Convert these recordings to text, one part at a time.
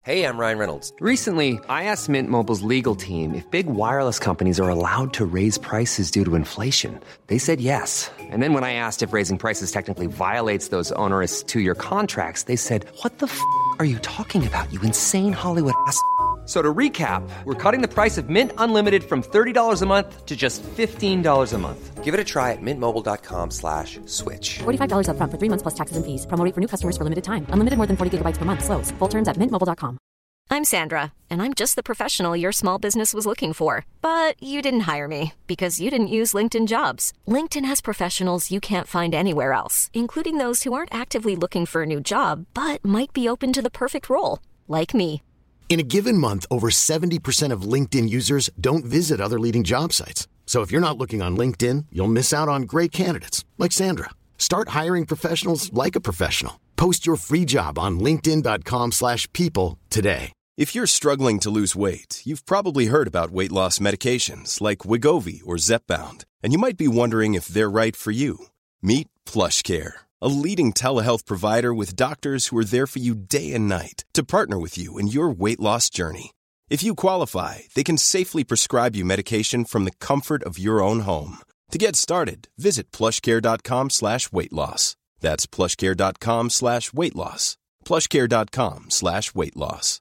Hey, I'm Ryan Reynolds. Recently, I asked Mint Mobile's legal team if big wireless companies are allowed to raise prices due to inflation. They said yes. And then when I asked if raising prices technically violates those onerous two-year contracts, they said, "What the f*** are you talking about, you insane Hollywood ass?" So to recap, we're cutting the price of Mint Unlimited from $30 a month to just $15 a month. Give it a try at mintmobile.com/switch. $45 up front for 3 months plus taxes and fees. Promo rate for new customers for limited time. Unlimited more than 40 gigabytes per month. Slows full terms at mintmobile.com. I'm Sandra, and I'm just the professional your small business was looking for. But you didn't hire me because you didn't use LinkedIn Jobs. LinkedIn has professionals you can't find anywhere else, including those who aren't actively looking for a new job, but might be open to the perfect role, like me. In a given month, over 70% of LinkedIn users don't visit other leading job sites. So if you're not looking on LinkedIn, you'll miss out on great candidates like Sandra. Start hiring professionals like a professional. Post your free job on linkedin.com/people today. If you're struggling to lose weight, you've probably heard about weight loss medications like Wegovy or Zepbound, and you might be wondering if they're right for you. Meet PlushCare, a leading telehealth provider with doctors who are there for you day and night to partner with you in your weight loss journey. If you qualify, they can safely prescribe you medication from the comfort of your own home. To get started, visit plushcare.com/weightloss. That's plushcare.com/weightloss. plushcare.com/weightloss.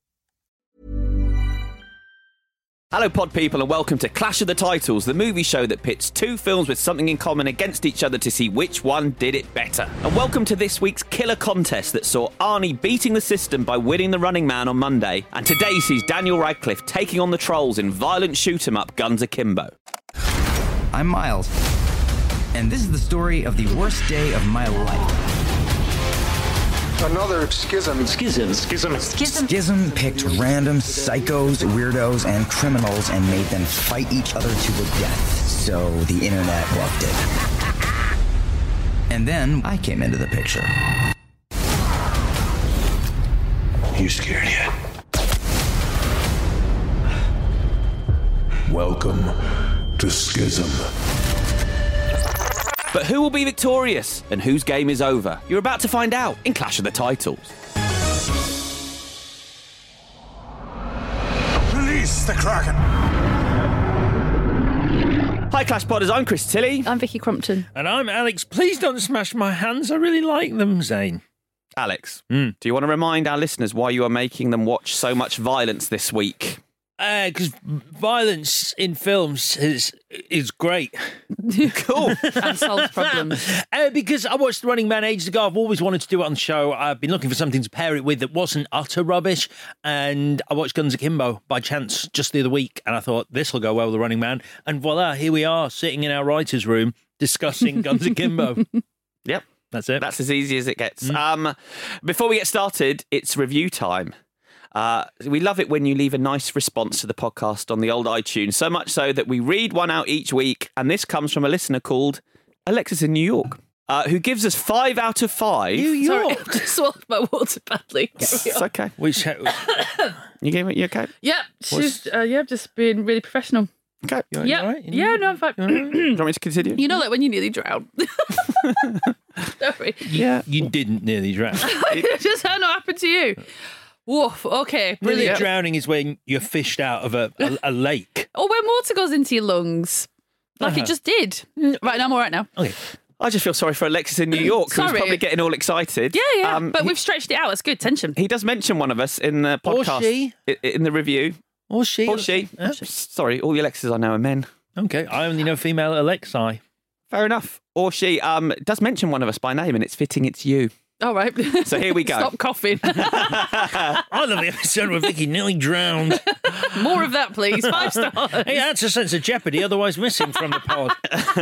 Hello pod people and welcome to Clash of the Titles, the movie show that pits two films with something in common against each other to see which one did it better. And welcome to this week's killer contest that saw Arnie beating the system by winning The Running Man on Monday, and today sees Daniel Radcliffe taking on the trolls in violent shoot-'em-up Guns Akimbo. I'm Miles, and this is the story of the worst day of my life. Another schism. Schism Picked random psychos, weirdos, and criminals and made them fight each other to the death. So the internet loved it. And then I came into the picture. You scared yet? Welcome to Schism. But who will be victorious and whose game is over? You're about to find out in Clash of the Titles. Release the Kraken! Hi Clash Podders, I'm Chris Tilley. I'm Vicky Crumpton. And I'm Alex. Please don't smash my hands, I really like them, Zane. Alex, do you want to remind our listeners why you are making them watch so much violence this week? Because violence in films is great. Cool. And solves problems. Because I watched The Running Man ages ago. I've always wanted to do it on the show. I've been looking for something to pair it with that wasn't utter rubbish. And I watched Guns Akimbo by chance just the other week. And I thought, this will go well with The Running Man. And voila, here we are sitting in our writer's room discussing Guns Akimbo. Yep. That's it. That's as easy as it gets. Before we get started, it's review time. We love it when you leave a nice response to the podcast on the old iTunes, so much so that we read one out each week, and this comes from a listener called Alexis in New York, who gives us 5 out of 5. New York? Sorry, I just swallowed my water badly. It's okay. You okay? Yeah, she's just being really professional. Okay. Yeah, right? Yeah, no, I'm fine. Do you want me to continue? You know, like when you nearly drown. Sorry. You didn't nearly drown. Just how not happened to you? Woof, okay, brilliant. Nearly drowning is when you're fished out of a lake. Or when water goes into your lungs. Like it just did. Right, now I'm all right now. Okay. I just feel sorry for Alexis in New York, who's probably getting all excited. Yeah, but we've stretched it out. It's good tension. He does mention one of us in the podcast. Or she. In the review. Or she. Sorry, all the Alexis I know are men. Okay, I only know female Alexi. Fair enough. Or she does mention one of us by name, and it's fitting it's you. All right. So here we go. Stop coughing. I love the episode where Vicky nearly drowned. More of that, please. 5 stars. Hey, that's a sense of jeopardy otherwise missing from the pod.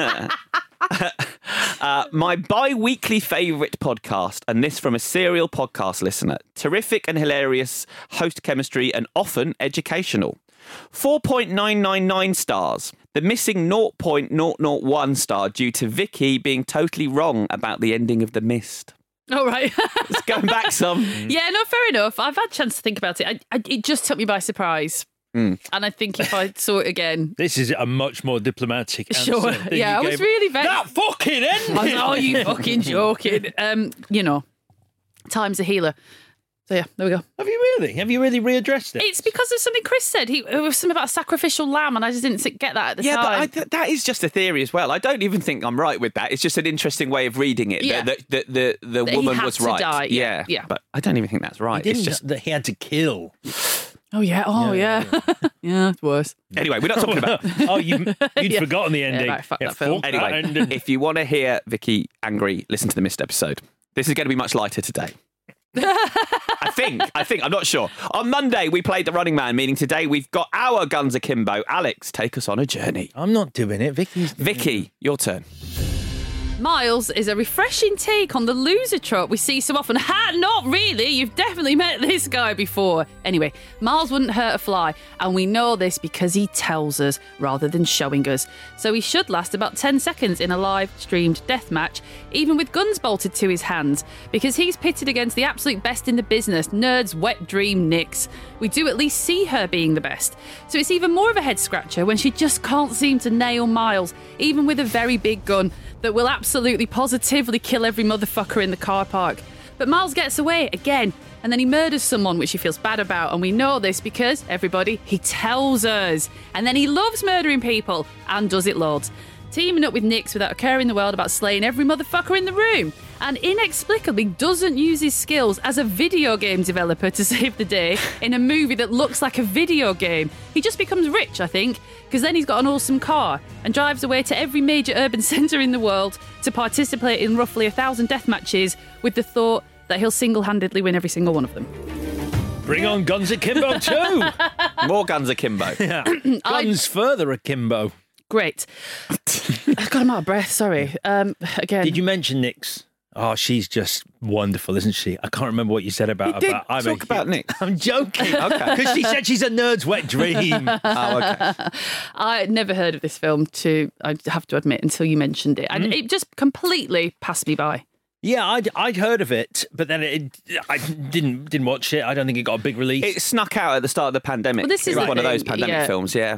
My bi-weekly favourite podcast, and this from a serial podcast listener. Terrific and hilarious, host chemistry, and often educational. 4.999 stars. The missing 0.001 star due to Vicky being totally wrong about the ending of The Mist. All right. It's going back some. Yeah, no, fair enough. I've had a chance to think about it. It just took me by surprise. And I think if I saw it again... This is a much more diplomatic answer. Sure. Yeah, I was really very... That fucking ending! I know, you fucking joking. You know, time's a healer. So yeah, there we go. Have you really? Have you really readdressed it? It's because of something Chris said. It was something about a sacrificial lamb, and I just didn't get that at the time. But that is just a theory as well. I don't even think I'm right with that. It's just an interesting way of reading it. Yeah. That the woman was right. Die. Yeah. But I don't even think that's right. He didn't It's just that he had to kill. Oh yeah. Yeah, it's worse. Anyway, we're not talking about. You'd forgotten the ending. Right, fuck that film. Anyway, if you want to hear Vicky angry, listen to the missed episode. This is going to be much lighter today. I think, I'm not sure. On Monday, we played The Running Man, meaning today we've got our Guns Akimbo. Alex, take us on a journey. I'm not doing it. Vicky, your turn. Miles is a refreshing take on the loser trope we see so often. Not really. You've definitely met this guy before. Anyway, Miles wouldn't hurt a fly, and we know this because he tells us rather than showing us. So he should last about 10 seconds in a live-streamed death match, even with guns bolted to his hands, because he's pitted against the absolute best in the business, Nerd's wet dream Nyx. We do at least see her being the best. So it's even more of a head-scratcher when she just can't seem to nail Miles, even with a very big gun that will absolutely positively kill every motherfucker in the car park. But Miles gets away again, and then he murders someone, which he feels bad about, and we know this because, everybody, he tells us. And then he loves murdering people, and does it loads. Teaming up with Nyx without a care in the world about slaying every motherfucker in the room, and inexplicably doesn't use his skills as a video game developer to save the day in a movie that looks like a video game. He just becomes rich, I think, because then he's got an awesome car and drives away to every major urban centre in the world to participate in roughly 1,000 death matches with the thought that he'll single-handedly win every single one of them. Bring on Guns Akimbo too. More Guns Akimbo. Yeah. Guns further akimbo. Great. God, I'm out of breath. Sorry. Again. Did you mention Nyx? Oh, she's just wonderful, isn't she? I can't remember what you said about her. Talk about Nyx. I'm joking. Okay. Because she said she's a nerd's wet dream. Oh, okay. I had never heard of this film, I have to admit, until you mentioned it. And it just completely passed me by. Yeah, I'd heard of it, but then I didn't watch it. I don't think it got a big release. It snuck out at the start of the pandemic. Well, this is it was one of thing, those pandemic films, yeah.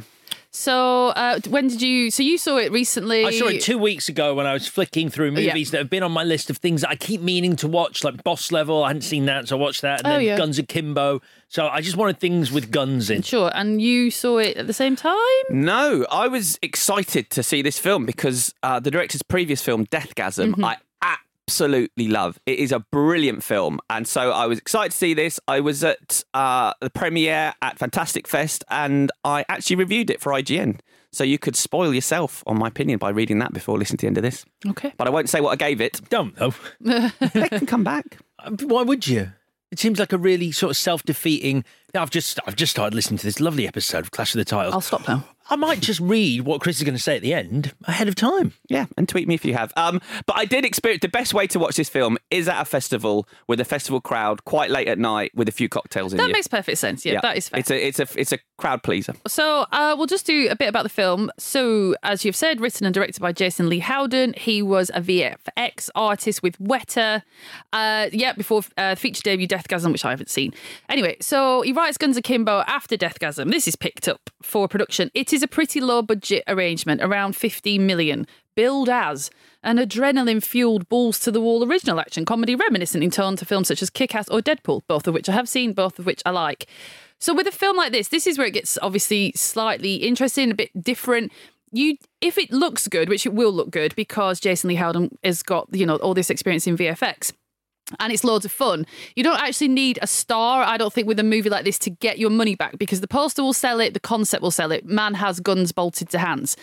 So when did you... So you saw it recently? I saw it 2 weeks ago when I was flicking through movies that have been on my list of things that I keep meaning to watch, like Boss Level. I hadn't seen that, so I watched that. And then Guns Akimbo. So I just wanted things with guns in. Sure. And you saw it at the same time? No, I was excited to see this film because the director's previous film, Deathgasm, I absolutely love. It is a brilliant film, and so I was excited to see this. I was at the premiere at Fantastic Fest, and I actually reviewed it for IGN. So you could spoil yourself on my opinion by reading that before listening to the end of this. Okay. But I won't say what I gave it. Don't though. They can come back. Why would you? It seems like a really sort of self-defeating... I've just started listening to this lovely episode of Clash of the Titles. I'll stop now. I might just read what Chris is going to say at the end ahead of time. Yeah, and tweet me if you have. But I did experience the best way to watch this film is at a festival with a festival crowd, quite late at night, with a few cocktails in you. That makes perfect sense. Yeah, that is fair. It's a crowd pleaser. So we'll just do a bit about the film. So, as you've said, written and directed by Jason Lee Howden. He was a VFX artist with Weta. Before feature debut Deathgasm, which I haven't seen. Anyway, so he writes Guns Akimbo after Deathgasm. This is picked up for production. It is a pretty low budget arrangement, around 15 million, billed as an adrenaline-fueled balls-to-the-wall original action comedy reminiscent in tone to films such as Kick-Ass or Deadpool, both of which I have seen, both of which I like. So with a film like this is where it gets obviously slightly interesting, a bit different. If it looks good, which it will look good because Jason Lee Howden has got, all this experience in VFX, and it's loads of fun. You don't actually need a star, I don't think, with a movie like this to get your money back, because the poster will sell it, the concept will sell it. Man has guns bolted to hands.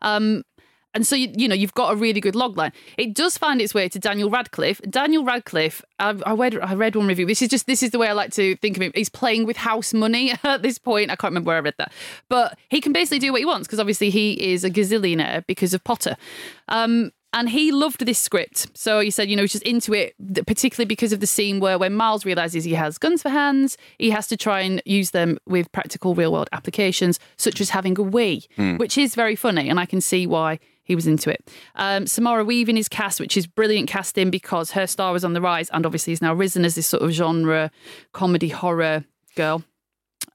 And so, you've got a really good logline. It does find its way to Daniel Radcliffe. Daniel Radcliffe, I read one review. This is the way I like to think of him. He's playing with house money at this point. I can't remember where I read that. But he can basically do what he wants, because obviously he is a gazillionaire because of Potter. And he loved this script. So he said, he's just into it, particularly because of the scene where when Miles realises he has guns for hands, he has to try and use them with practical real-world applications, such as having a Wii, which is very funny, and I can see why he was into it. Samara Weaving is cast, which is brilliant casting because her star was on the rise and obviously is now risen as this sort of genre comedy horror girl.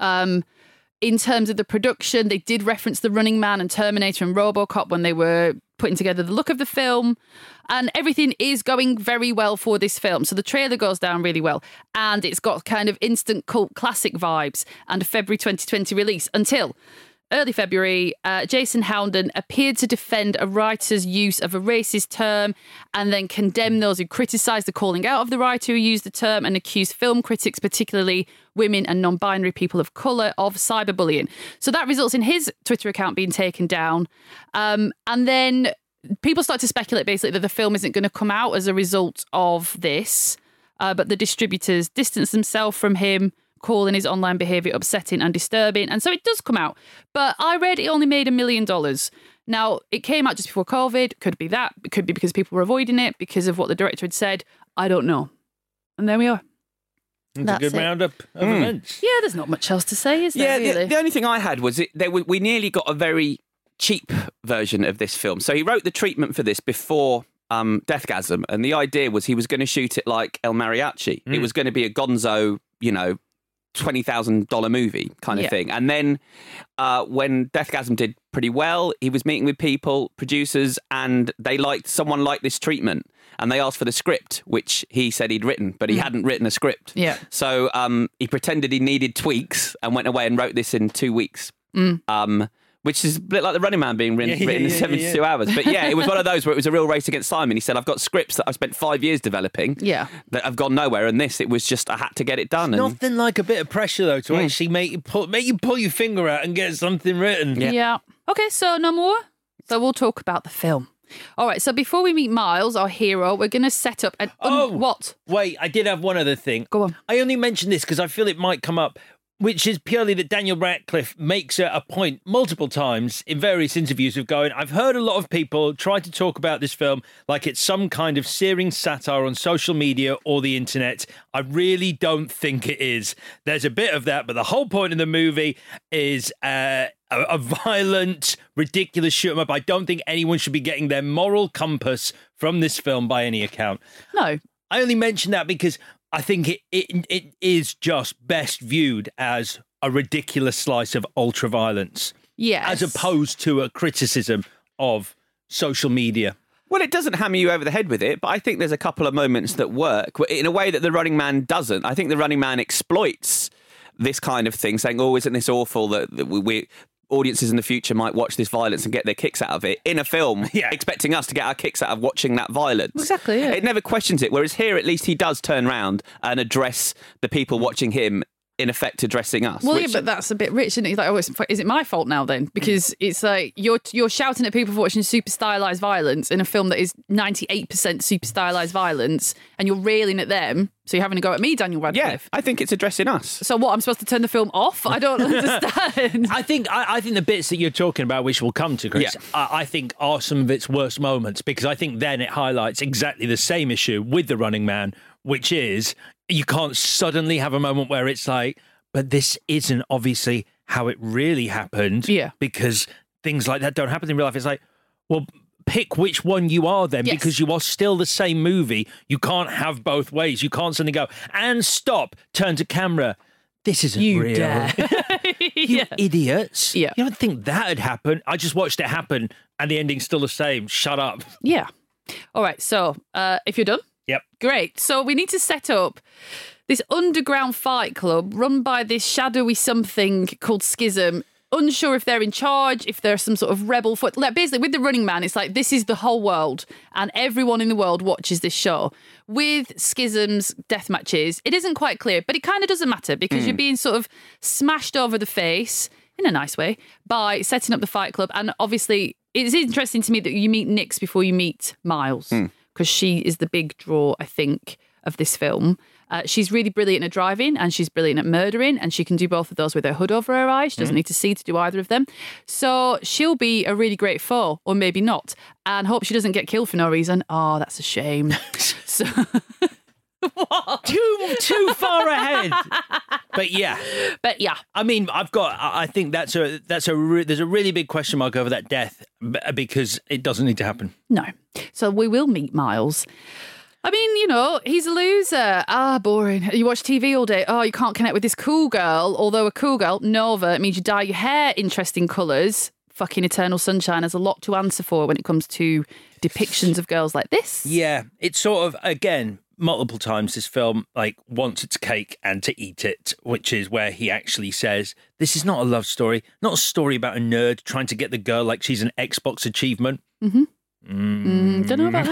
In terms of the production, they did reference The Running Man and Terminator and RoboCop when they were putting together the look of the film, and everything is going very well for this film. So the trailer goes down really well, and it's got kind of instant cult classic vibes, and a February 2020 release until early February. Jason Howden appeared to defend a writer's use of a racist term and then condemn those who criticised the calling out of the writer who used the term, and accused film critics, particularly women and non-binary people of colour, of cyberbullying. So that results in his Twitter account being taken down. And then people start to speculate basically that the film isn't going to come out as a result of this, but the distributors distance themselves from him, calling his online behaviour upsetting and disturbing. And so it does come out. But I read it only made $1 million. Now, it came out just before COVID. Could be that. It could be because people were avoiding it because of what the director had said. I don't know. And there we are. That's a good roundup of events. Yeah, there's not much else to say, is there, really? The only thing I had was we nearly got a very cheap version of this film. So he wrote the treatment for this before Deathgasm, and the idea was he was going to shoot it like El Mariachi. It was going to be a gonzo, $20,000 movie kind of thing. And then when Deathgasm did pretty well, he was meeting with people, producers, and someone liked this treatment, and they asked for the script, which he said he'd written, but he hadn't written a script. Yeah. So he pretended he needed tweaks and went away and wrote this in 2 weeks. Which is a bit like The Running Man being written in 72 hours. But yeah, it was one of those where it was a real race against Simon. He said, I've got scripts that I've spent 5 years developing that have gone nowhere. And this, it was just, I had to get it done. Nothing like a bit of pressure, though, to actually make you pull your finger out and get something written. Yeah. Okay, so no more. So we'll talk about the film. All right, so before we meet Miles, our hero, we're going to set up an... what? Wait, I did have one other thing. Go on. I only mentioned this because I feel it might come up, which is purely that Daniel Radcliffe makes a point multiple times in various interviews of going, I've heard a lot of people try to talk about this film like it's some kind of searing satire on social media or the internet. I really don't think it is. There's a bit of that, but the whole point of the movie is a violent, ridiculous shoot 'em up. I don't think anyone should be getting their moral compass from this film by any account. No. I only mention that because I think it is just best viewed as a ridiculous slice of ultra-violence. Yes. As opposed to a criticism of social media. Well, it doesn't hammer you over the head with it, but I think there's a couple of moments that work in a way that The Running Man doesn't. I think The Running Man exploits this kind of thing, saying, oh, isn't this awful that we audiences in the future might watch this violence and get their kicks out of it in a film, expecting us to get our kicks out of watching that violence. Exactly, yeah. It never questions it, whereas here, at least he does turn around and address the people watching him, in effect addressing us. Well, yeah, but that's a bit rich, isn't it? He's like, oh, is it my fault now then? Because it's like you're shouting at people for watching super stylized violence in a film that is 98% super stylized violence, and you're railing at them. So you're having a go at me, Daniel Radcliffe. Yeah, I think it's addressing us. So what? I'm supposed to turn the film off? I don't understand. I think the bits that you're talking about, which we'll come to, Chris, I think are some of its worst moments, because I think then it highlights exactly the same issue with The Running Man, which is you can't suddenly have a moment where it's like, but this isn't obviously how it really happened. Yeah. Because things like that don't happen in real life. It's like, well, pick which one you are then, because you are still the same movie. You can't have both ways. You can't suddenly go, and stop, turn to camera. This isn't real. Dare. You idiots. Yeah. You don't think that had happened? I just watched it happen and the ending's still the same. Shut up. Yeah. All right. So if you're done. Yep. Great. So we need to set up this underground fight club run by this shadowy something called Schism. Unsure if they're in charge, if they're some sort of rebel foot. Like basically, with The Running Man, it's like this is the whole world, and everyone in the world watches this show. With Schism's death matches, it isn't quite clear, but it kind of doesn't matter because you're being sort of smashed over the face in a nice way by setting up the fight club. And obviously, it's interesting to me that you meet Nix before you meet Miles, because she is the big draw, I think, of this film. She's really brilliant at driving and she's brilliant at murdering, and she can do both of those with her hood over her eyes. She doesn't need to see to do either of them. So she'll be a really great foe, or maybe not, and hope she doesn't get killed for no reason. Oh, that's a shame. So what? Too far ahead. But yeah. I mean, I think there's a really big question mark over that death, because it doesn't need to happen. No. So we will meet Miles. I mean, you know, he's a loser. Boring. You watch TV all day. Oh, you can't connect with this cool girl. Although a cool girl, Nova, it means you dye your hair interesting colours fucking Eternal Sunshine has a lot to answer for when it comes to depictions of girls like this. Yeah, it's sort of, again, multiple times this film like wants its cake and to eat it, which is where he actually says, this is not a love story, not a story about a nerd trying to get the girl like she's an Xbox achievement. Don't know about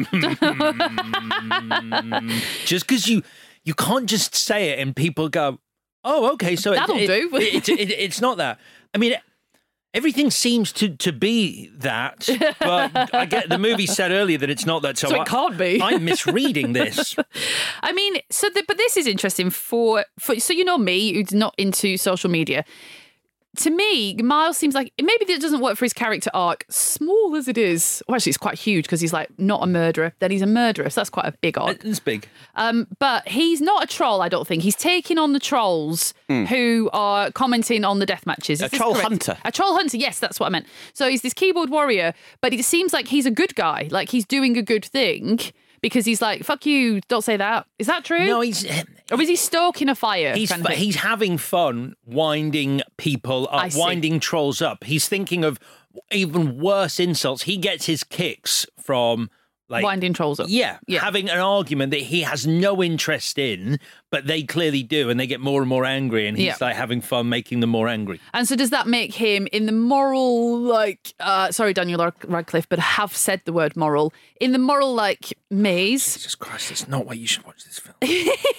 that. Just because you can't just say it and people go, oh, okay, so That'll do. It's not that. I mean, everything seems to be that, but I get the movie said earlier that it's not that, so it can't be. I'm misreading this. I mean, but this is interesting for so you know me, who's not into social media. To me, Miles seems like maybe that doesn't work for his character arc, small as it is. Well, actually, it's quite huge because he's like not a murderer, then he's a murderer, so that's quite a big arc. It's big. But he's not a troll, I don't think. He's taking on the trolls who are commenting on the death matches. A troll hunter. A troll hunter, yes, that's what I meant. So he's this keyboard warrior, but it seems like he's a good guy, like he's doing a good thing. Because he's like, fuck you, don't say that. Is that true? No, Or is he stoking a fire? He's having fun winding people up, winding trolls up. He's thinking of even worse insults. He gets his kicks from like winding trolls up. Yeah, having an argument that he has no interest in, but they clearly do, and they get more and more angry, and he's like having fun making them more angry. And so does that make him in the moral, like, sorry, Daniel Radcliffe, but I have said the word moral, in the moral, like, maze. Jesus Christ, that's not why you should watch this film.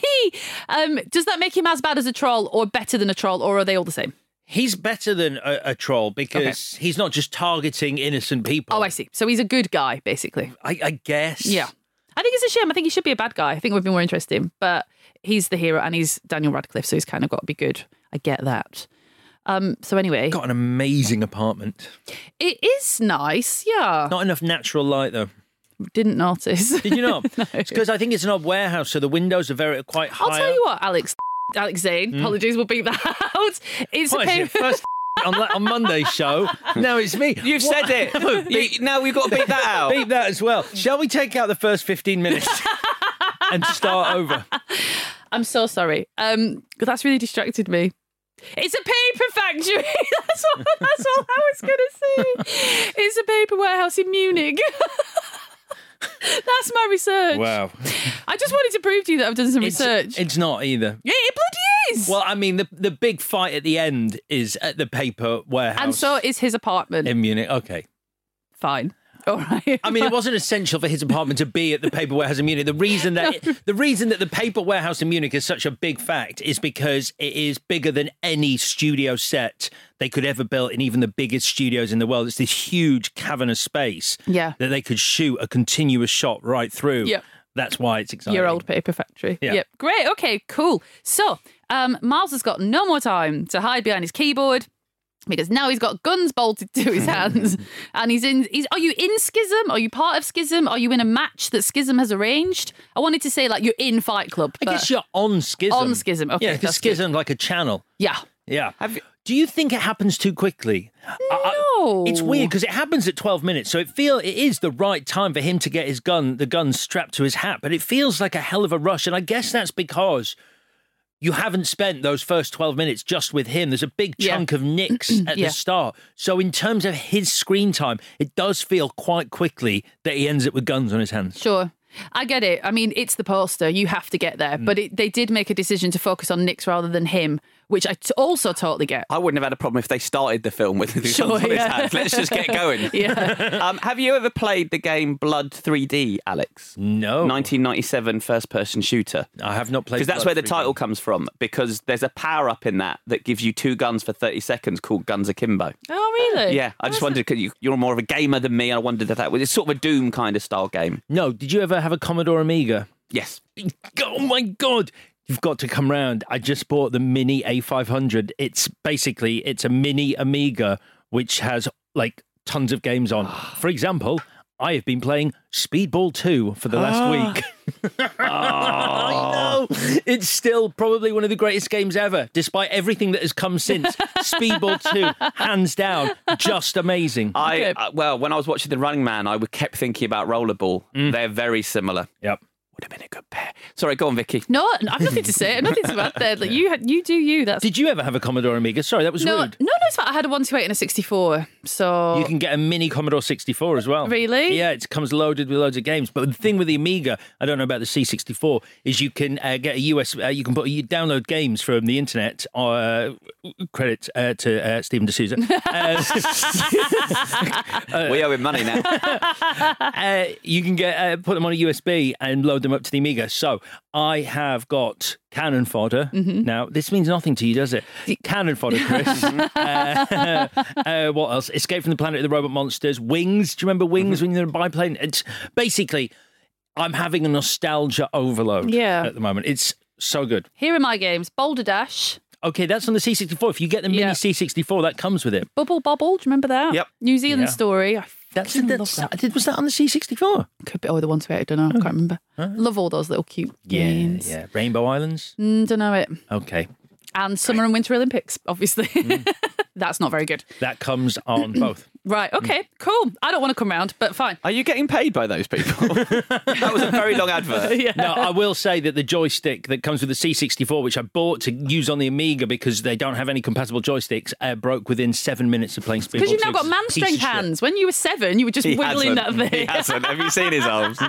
Does that make him as bad as a troll or better than a troll, or are they all the same? He's better than a troll because he's not just targeting innocent people. Oh, I see. So he's a good guy, basically. I guess. Yeah. I think it's a shame. I think he should be a bad guy. I think it would be more interesting. But he's the hero and he's Daniel Radcliffe, so he's kind of got to be good. I get that. So anyway. Got an amazing apartment. It is nice, yeah. Not enough natural light, though. Didn't notice. Did you not? No. It's because I think it's an odd warehouse, so the windows are quite high. I'll tell you what, Alex Zane, apologies, we'll beat that out. It's what a is it, first on Monday's show. Now it's me. You've said it. Now we've got to beat that out. Beat that as well. Shall we take out the first 15 minutes and start over? I'm so sorry. That's really distracted me. It's a paper factory. That's all I was going to say. It's a paper warehouse in Munich. That's my research. Wow. I just wanted to prove to you that I've done some research. It's not either. Yeah, it bloody is. Well, I mean, the big fight at the end is at the paper warehouse. And so is his apartment. In Munich. Okay. Fine. All right. I mean, it wasn't essential for his apartment to be at the paper warehouse in Munich. The reason that the paper warehouse in Munich is such a big fact is because it is bigger than any studio set they could ever build in even the biggest studios in the world. It's this huge cavernous space that they could shoot a continuous shot right through. Yeah. That's why it's exciting. Your old paper factory. Yeah. Yep. Great. Okay, cool. So, Miles has got no more time to hide behind his keyboard, because now he's got guns bolted to his hands. And are you in Schism? Are you part of Schism? Are you in a match that Schism has arranged? I wanted to say, like, you're in Fight Club. I guess you're on Schism. On Schism, okay. Yeah, because Schism like a channel. Yeah. Yeah. Do you think it happens too quickly? No. It's weird because it happens at 12 minutes, so it is the right time for him to get the gun strapped to his hat, but it feels like a hell of a rush, and I guess that's because you haven't spent those first 12 minutes just with him. There's a big chunk of Nick's at the start. So in terms of his screen time, it does feel quite quickly that he ends up with guns on his hands. Sure. I get it. I mean, it's the poster. You have to get there. But they did make a decision to focus on Nick's rather than him, which I also totally get. I wouldn't have had a problem if they started the film with the guns on his hands. Let's just get going. Yeah. Have you ever played the game Blood 3D, Alex? No. 1997 first-person shooter. I have not played. Because that's where the title comes from. Because there's a power-up in that gives you 2 guns for 30 seconds called Guns Akimbo. Oh, really? Yeah. I just wondered, because you're more of a gamer than me, and I wondered if that was sort of a Doom kind of style game. No. Did you ever have a Commodore Amiga? Yes. Oh, my God. You've got to come round. I just bought the Mini A500. It's a mini Amiga, which has like tons of games on. For example, I have been playing Speedball 2 for the last week. I know. It's still probably one of the greatest games ever, despite everything that has come since. Speedball 2, hands down, just amazing. Well, when I was watching The Running Man, I kept thinking about Rollerball. They're very similar. Yep. Would have been a good pair. Sorry, go on, Vicky. No, I've nothing to say. Nothing to add there. Like, you do you. Did you ever have a Commodore Amiga? Sorry, that was rude. No. always thought I had a 128 and a 64. So You can get a mini Commodore 64 as well. Really? Yeah, it comes loaded with loads of games. But the thing with the Amiga, I don't know about the C64, is you can get a you can download games from the internet. Credit to Stephen D'Souza. We owe him money now. You can get put them on a USB and load them up to the Amiga. So I have got cannon fodder. Now, this means nothing to you, does it? Cannon fodder, Chris. What else? Escape from the Planet of the Robot Monsters. Wings. Do you remember Wings when you're in a biplane? It's basically, I'm having a nostalgia overload at the moment. It's so good. Here are my games. Boulder Dash. Okay, that's on the C64. If you get the mini C64, that comes with it. Bubble Bobble. Do you remember that? Yep. New Zealand Story. I was that on the C64? Could be. Oh, the 128. I don't know. I can't remember. Love all those little cute games. Yeah. Rainbow Islands? Don't know it. Okay. And Summer and Winter Olympics, obviously. That's not very good. That comes on both. Right, okay, cool. I don't want to come round, but fine. Are you getting paid by those people? That was a very long advert. Yeah. No, I will say that the joystick that comes with the C64, which I bought to use on the Amiga because they don't have any compatible joysticks, broke within 7 minutes of playing Spinball 2. Because you've now got man strength hands. When you were 7, you were just wiggling that thing. He hasn't. Have you seen his arms?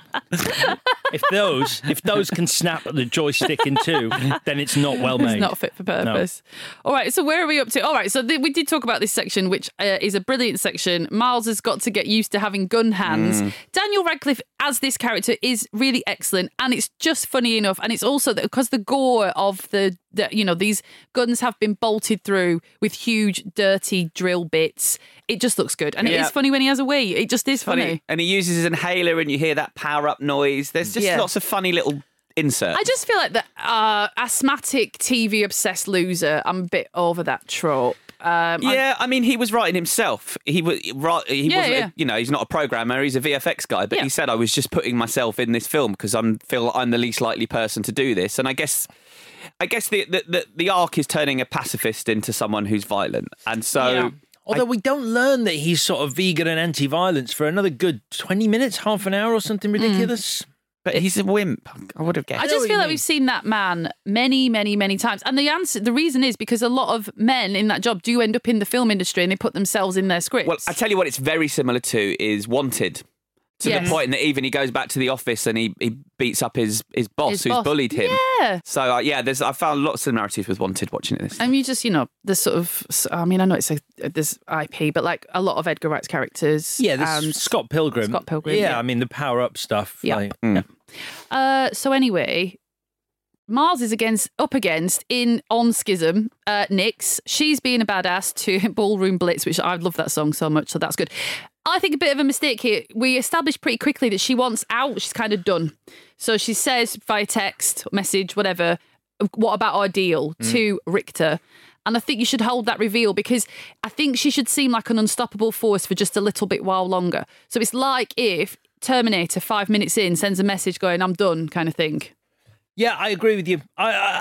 If those can snap the joystick in two, then it's not well made. It's not fit for purpose. No. All right, so where are we up to? All right, so we did talk about this section, which is a brilliant section. Miles has got to get used to having gun hands. Daniel Radcliffe as this character is really excellent, and it's just funny enough. And it's also that because the gore of the these guns have been bolted through with huge, dirty drill bits. It just looks good, and it is funny when he has a wee. It just is funny. And he uses his inhaler, and you hear that power-up noise. There's just lots of funny little inserts. I just feel like the asthmatic, TV-obsessed loser. I'm a bit over that trope. I mean, he was writing himself. He wasn't. He's not a programmer. He's a VFX guy. But he said, "I was just putting myself in this film because feel like I'm the least likely person to do this." And I guess the arc is turning a pacifist into someone who's violent, and so. Yeah. Although we don't learn that he's sort of vegan and anti-violence for another good 20 minutes, half an hour or something ridiculous. But he's a wimp. I would have guessed. I just feel like we've seen that man many, many, many times. And the reason is because a lot of men in that job do end up in the film industry and they put themselves in their scripts. Well, I tell you what it's very similar to is Wanted. To the point that even he goes back to the office and he beats up his boss who's bullied him. Yeah. So, I found a lot of similarities with Wanted watching this. And you just, there's sort of, I mean, I know there's IP, but like a lot of Edgar Wright's characters. Yeah, there's Scott Pilgrim. Yeah, I mean, the power-up stuff. Yeah. So anyway, Mars is up against on Schism, Nyx. She's being a badass to Ballroom Blitz, which I love that song so much, so that's good. I think a bit of a mistake here. We established pretty quickly that she wants out. She's kind of done. So she says via text, message, whatever, what about our deal to Richter? And I think you should hold that reveal because I think she should seem like an unstoppable force for just a little bit while longer. So it's like if Terminator 5 minutes in sends a message going, I'm done kind of thing. Yeah, I agree with you.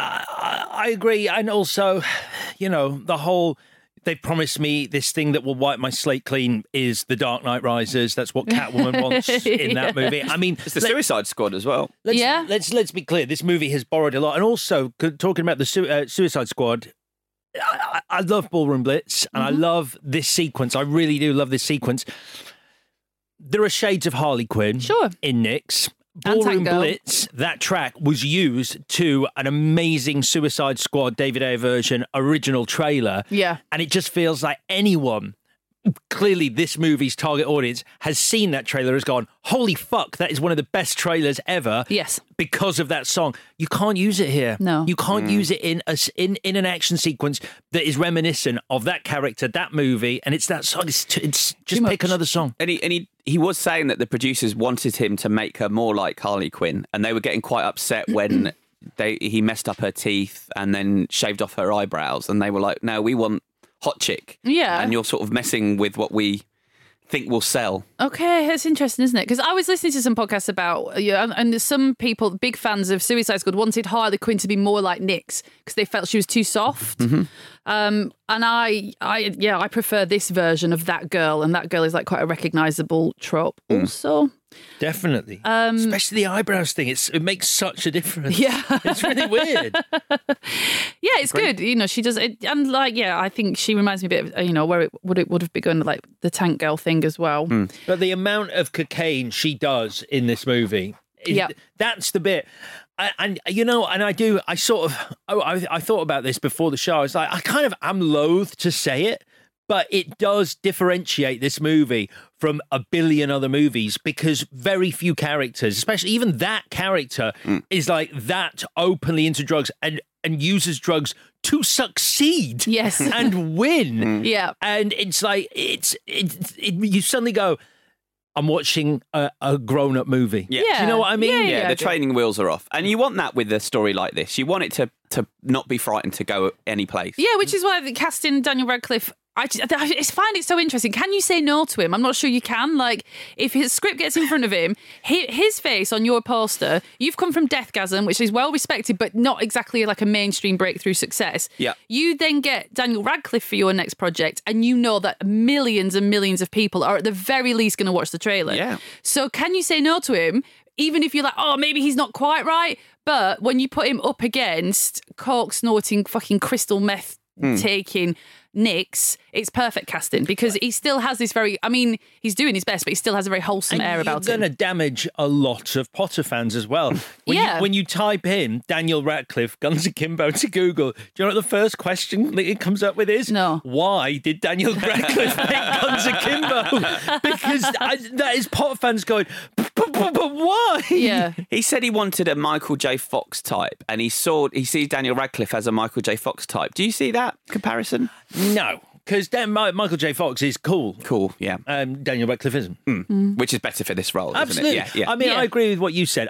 I agree. And also, the whole... They promised me this thing that will wipe my slate clean is The Dark Knight Rises. That's what Catwoman wants in that movie. I mean, it's the Suicide Squad as well. Let's be clear. This movie has borrowed a lot, and also talking about the Suicide Squad. I love Ballroom Blitz, and I love this sequence. I really do love this sequence. There are shades of Harley Quinn in Nyx. Ballroom Blitz, that track was used to an amazing Suicide Squad David Ayer version original trailer. Yeah. And it just feels like anyone, clearly this movie's target audience, has seen that trailer, has gone, holy fuck, that is one of the best trailers ever. Yes. Because of that song. You can't use it here. No. You can't use it in an action sequence that is reminiscent of that character, that movie, and it's that song. It's just pick another song. And he was saying that the producers wanted him to make her more like Harley Quinn, and they were getting quite upset when he messed up her teeth and then shaved off her eyebrows, and they were like, no, we want hot chick. Yeah. And you're sort of messing with what we think will sell. Okay, that's interesting, isn't it? Because I was listening to some podcasts about, and some people, big fans of Suicide Squad, wanted Harley Quinn to be more like Nyx because they felt she was too soft. And I prefer this version of that girl, and that girl is like quite a recognisable trope. Also, Definitely. Especially the eyebrows thing. It makes such a difference. Yeah. It's really weird. Yeah, it's good. You know, she does it. And I think she reminds me a bit of, where it would have begun like the Tank Girl thing as well. But the amount of cocaine she does in this movie, that's the bit. I thought about this before the show. I was like, I kind of am loath to say it, but it does differentiate this movie from a billion other movies because very few characters, especially even that character, is like that openly into drugs and uses drugs to succeed. Yes. And win. Yeah. And it's like, you suddenly go, I'm watching a grown-up movie. Yeah. Do you know what I mean? Yeah, the training wheels are off. And you want that with a story like this. You want it to not be frightened to go any place. Yeah, which is why casting Daniel Radcliffe, I find it so interesting. Can you say no to him? I'm not sure you can. Like, if his script gets in front of him, his face on your poster, you've come from Deathgasm, which is well respected, but not exactly like a mainstream breakthrough success. Yeah. You then get Daniel Radcliffe for your next project, and you know that millions and millions of people are at the very least going to watch the trailer. Yeah. So can you say no to him, even if you're like, oh, maybe he's not quite right? But when you put him up against coke snorting, fucking crystal meth taking Nix, it's perfect casting because he still has this he's doing his best, but he still has a very wholesome air about him. You're going to damage a lot of Potter fans as well. When you type in Daniel Radcliffe, Guns Akimbo to Google, do you know what the first question that it comes up with is? No. Why did Daniel Radcliffe make Guns Akimbo? Because that is Potter fans going, but why? Yeah. He said he wanted a Michael J. Fox type, and he sees Daniel Radcliffe as a Michael J. Fox type. Do you see that comparison? No, because Michael J. Fox is cool. Cool, yeah. Daniel Radcliffe isn't. Which is better for this role, Absolutely. isn't it? Yeah. I mean, I agree with what you said.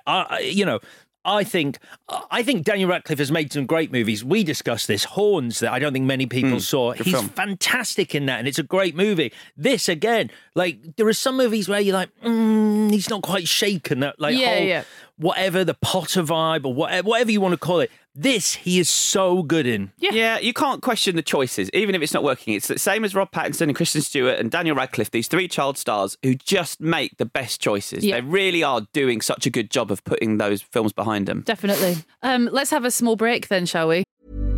I think Daniel Radcliffe has made some great movies. We discussed this, Horns, that I don't think many people saw. He's fantastic in that, and it's a great movie. This, again, like, there are some movies where you're like, he's not quite shaken. That, like, whatever, the Potter vibe, or whatever you want to call it. This, he is so good in. Yeah, you can't question the choices, even if it's not working. It's the same as Rob Pattinson and Kristen Stewart and Daniel Radcliffe, these three child stars who just make the best choices. Yeah. They really are doing such a good job of putting those films behind them. Definitely. Let's have a small break then, shall we?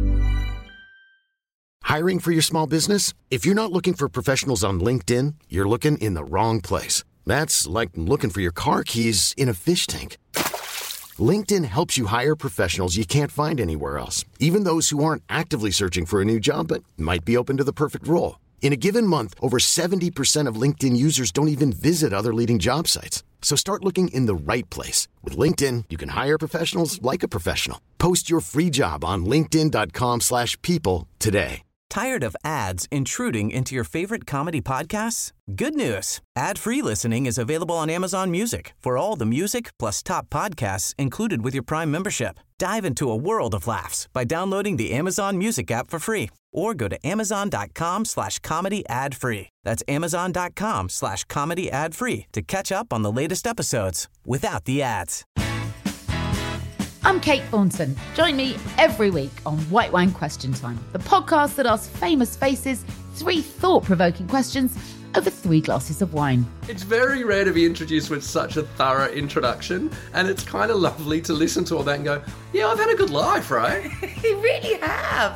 Hiring for your small business? If you're not looking for professionals on LinkedIn, you're looking in the wrong place. That's like looking for your car keys in a fish tank. LinkedIn helps you hire professionals you can't find anywhere else, even those who aren't actively searching for a new job but might be open to the perfect role. In a given month, over 70% of LinkedIn users don't even visit other leading job sites. So start looking in the right place. With LinkedIn, you can hire professionals like a professional. Post your free job on linkedin.com/people today. Tired of ads intruding into your favorite comedy podcasts? Good news. Ad-free listening is available on Amazon Music for all the music plus top podcasts included with your Prime membership. Dive into a world of laughs by downloading the Amazon Music app for free or go to amazon.com/comedy ad-free. That's amazon.com/comedy ad-free to catch up on the latest episodes without the ads. I'm Kate Thornton. Join me every week on White Wine Question Time, the podcast that asks famous faces 3 thought-provoking questions over 3 glasses of wine. It's very rare to be introduced with such a thorough introduction, and it's kind of lovely to listen to all that and go, yeah, I've had a good life, right? You really have.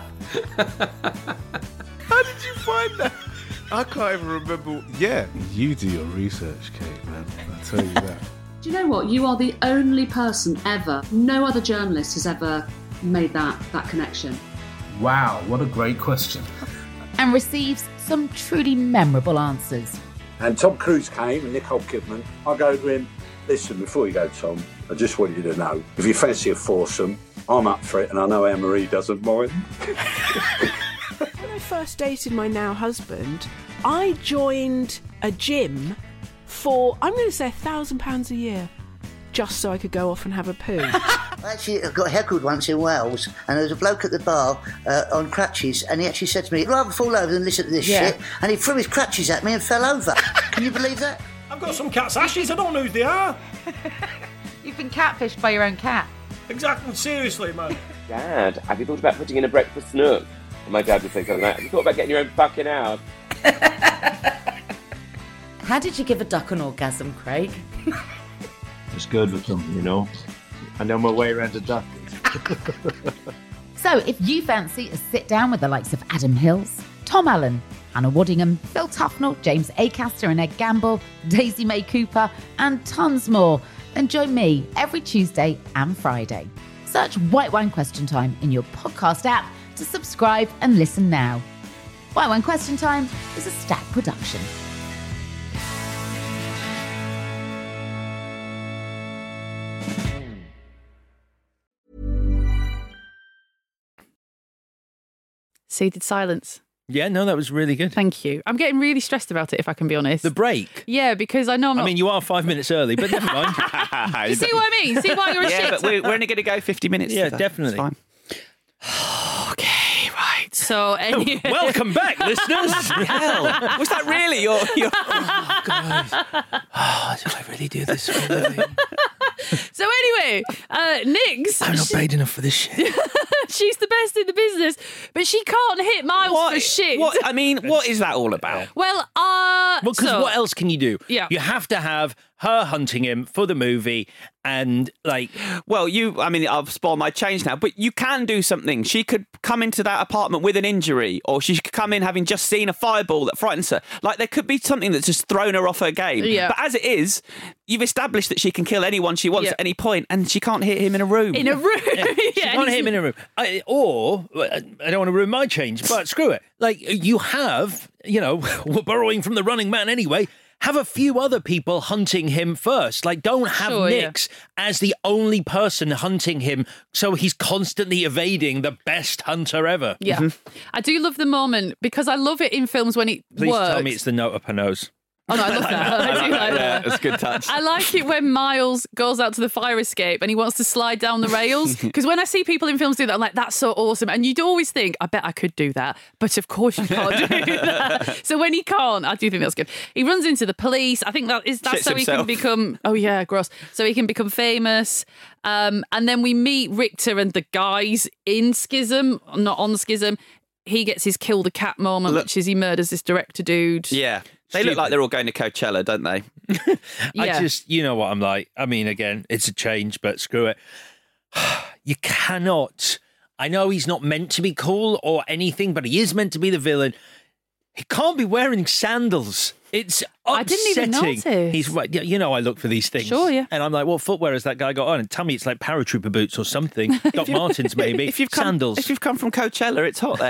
How did you find that? I can't even remember. Yeah, you do your research, Kate, man. I tell you that. Do you know what? You are the only person ever, no other journalist has ever made that connection. Wow, what a great question. And receives some truly memorable answers. And Tom Cruise came and Nicole Kidman. I go to him, listen, before you go, Tom, I just want you to know, if you fancy a foursome, I'm up for it, and I know Anne-Marie doesn't mind. When I first dated my now husband, I joined a gym for, I'm going to say £1,000 a year, just so I could go off and have a poo. Actually, I got heckled once in Wales, and there was a bloke at the bar on crutches, and he actually said to me, I'd rather fall over than listen to this shit, and he threw his crutches at me and fell over. Can you believe that? I've got some cat's ashes, I don't know who they are. You've been catfished by your own cat. Exactly, seriously, man. Dad, have you thought about putting in a breakfast nook? And my dad would say something like, have you thought about getting your own fucking house? How did you give a duck an orgasm, Craig? It's good with them, you know. I know my way around the duck. So if you fancy a sit down with the likes of Adam Hills, Tom Allen, Hannah Waddingham, Phil Tufnell, James Acaster and Ed Gamble, Daisy May Cooper, and tons more, then join me every Tuesday and Friday. Search White Wine Question Time in your podcast app to subscribe and listen now. White Wine Question Time is a Stack production. Seated silence. Yeah, no, that was really good. Thank you. I'm getting really stressed about it, if I can be honest. The break? Yeah, because I know I'm not... I mean, you are 5 minutes early, but never mind. You see what I mean? See why you're a shit? Yeah, but we're only going to go 50 minutes. Yeah, today. definitely. It's fine. Okay, right. So, anyway... Welcome back, listeners. Hell, was that really your... Oh, God. Oh, did I really do this? So anyway, Nix... I'm not paid enough for this shit. She's the best in the business, but she can't hit Miles for shit. What? I mean, what is that all about? Well, because what else can you do? Yeah. You have to have her hunting him for the movie and, like... Well, I've spoiled my change now, but you can do something. She could come into that apartment with an injury, or she could come in having just seen a fireball that frightens her. Like, there could be something that's just thrown her off her game. Yeah. But as it is, you've established that she can kill anyone she wants at any point, and she can't hit him in a room. In a room? She can't hit him in a room. I don't want to ruin my change, but screw it. Like, you have, we're borrowing from the Running Man anyway, have a few other people hunting him first. Like, don't have Nix as the only person hunting him, so he's constantly evading the best hunter ever. Yeah. Mm-hmm. I do love the moment, because I love it in films when it Please works. tell me it's the note up her nose. Oh, no, I love that. I do like that. That's a good touch. I like it when Miles goes out to the fire escape and he wants to slide down the rails. Because when I see people in films do that, I'm like, that's so awesome. And you'd always think, I bet I could do that. But of course you can't do that. So when he can't, I do think that's good. He runs into the police. I think that's Shits so he can himself. become... Oh, yeah, gross. So he can become famous. And then we meet Richter and the guys in Schism, not on Schism. He gets his kill the cat moment, which is he murders this director dude. Yeah. They look like they're all going to Coachella, don't they? Yeah. You know what I'm like. I mean, again, it's a change, but screw it. You cannot. I know he's not meant to be cool or anything, but he is meant to be the villain. He can't be wearing sandals. It's upsetting. I didn't even notice. He's right. I look for these things. Sure, yeah. And I'm like, what footwear has that guy got on? And tell me it's like paratrooper boots or something. Doc Martens, maybe. Sandals. If you've come from Coachella, it's hot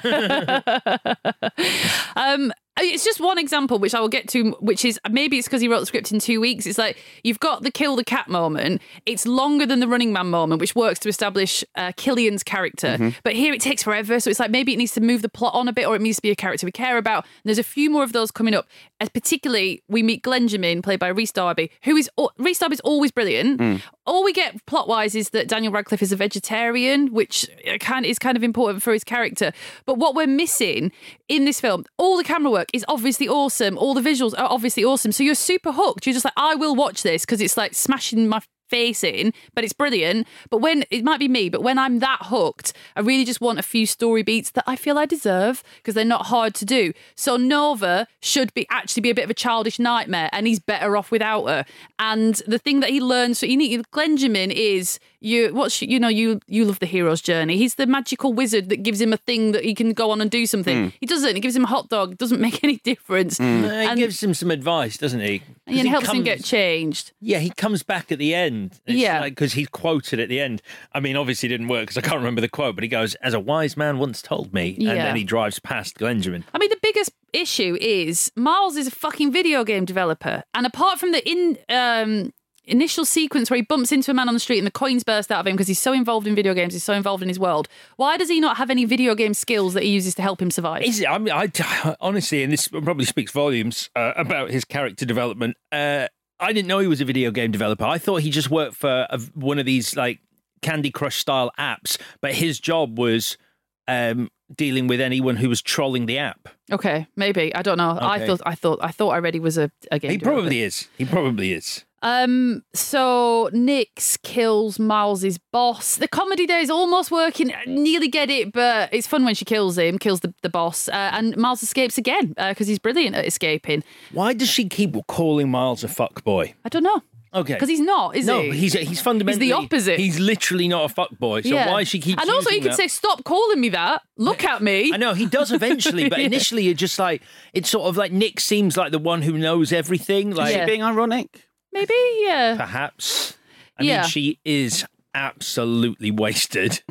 there. It's just one example, which I will get to, which is maybe it's because he wrote the script in 2 weeks. It's like you've got the kill the cat moment. It's longer than the Running Man moment, which works to establish Killian's character. Mm-hmm. But here it takes forever. So it's like maybe it needs to move the plot on a bit, or it needs to be a character we care about. And there's a few more of those coming up. As particularly, we meet Glenjamin, played by Rhys Darby, Rhys Darby's always brilliant. All we get plot-wise is that Daniel Radcliffe is a vegetarian, which is kind of important for his character. But what we're missing in this film, all the camera work is obviously awesome. All the visuals are obviously awesome. So you're super hooked. You're just like, I will watch this because it's like smashing my face in, but it's brilliant. But when it might be me, but when I'm that hooked, I really just want a few story beats that I feel I deserve because they're not hard to do. So Nova should actually be a bit of a childish nightmare, and he's better off without her. And the thing that he learns, so Glenjamin is you love the hero's journey. He's the magical wizard that gives him a thing that he can go on and do something. He doesn't. He gives him a hot dog. It doesn't make any difference. He gives him some advice, doesn't he? And helps him get changed. Yeah, he comes back at the end. Because he's quoted at the end. I mean, obviously it didn't work because I can't remember the quote, but he goes, "As a wise man once told me," and then he drives past Glenjamin. I mean, the biggest issue is Miles is a fucking video game developer, and apart from the initial sequence where he bumps into a man on the street and the coins burst out of him because he's so involved in video games, he's so involved in his world, why does he not have any video game skills that he uses to help him survive? I honestly, and this probably speaks volumes about his character development, I didn't know he was a video game developer. I thought he just worked for one of these like Candy Crush style apps, but his job was dealing with anyone who was trolling the app. Okay, maybe. I don't know. Okay. I thought I read he was a game developer. He probably is. So Nix kills Miles's boss. The comedy there is almost working. I nearly get it, but it's fun when she kills the boss. And Miles escapes again because he's brilliant at escaping. Why does she keep calling Miles a fuckboy? I don't know. Okay. Because he's not, is no, he? he's fundamentally... He's the opposite. He's literally not a fuckboy, so why she keeps And also he using could that? say, stop calling me that. Look at me. I know, he does eventually, but initially you're just like... It's sort of like Nick seems like the one who knows everything. Like, Is she being ironic? Maybe, yeah. Perhaps. I mean, she is absolutely wasted.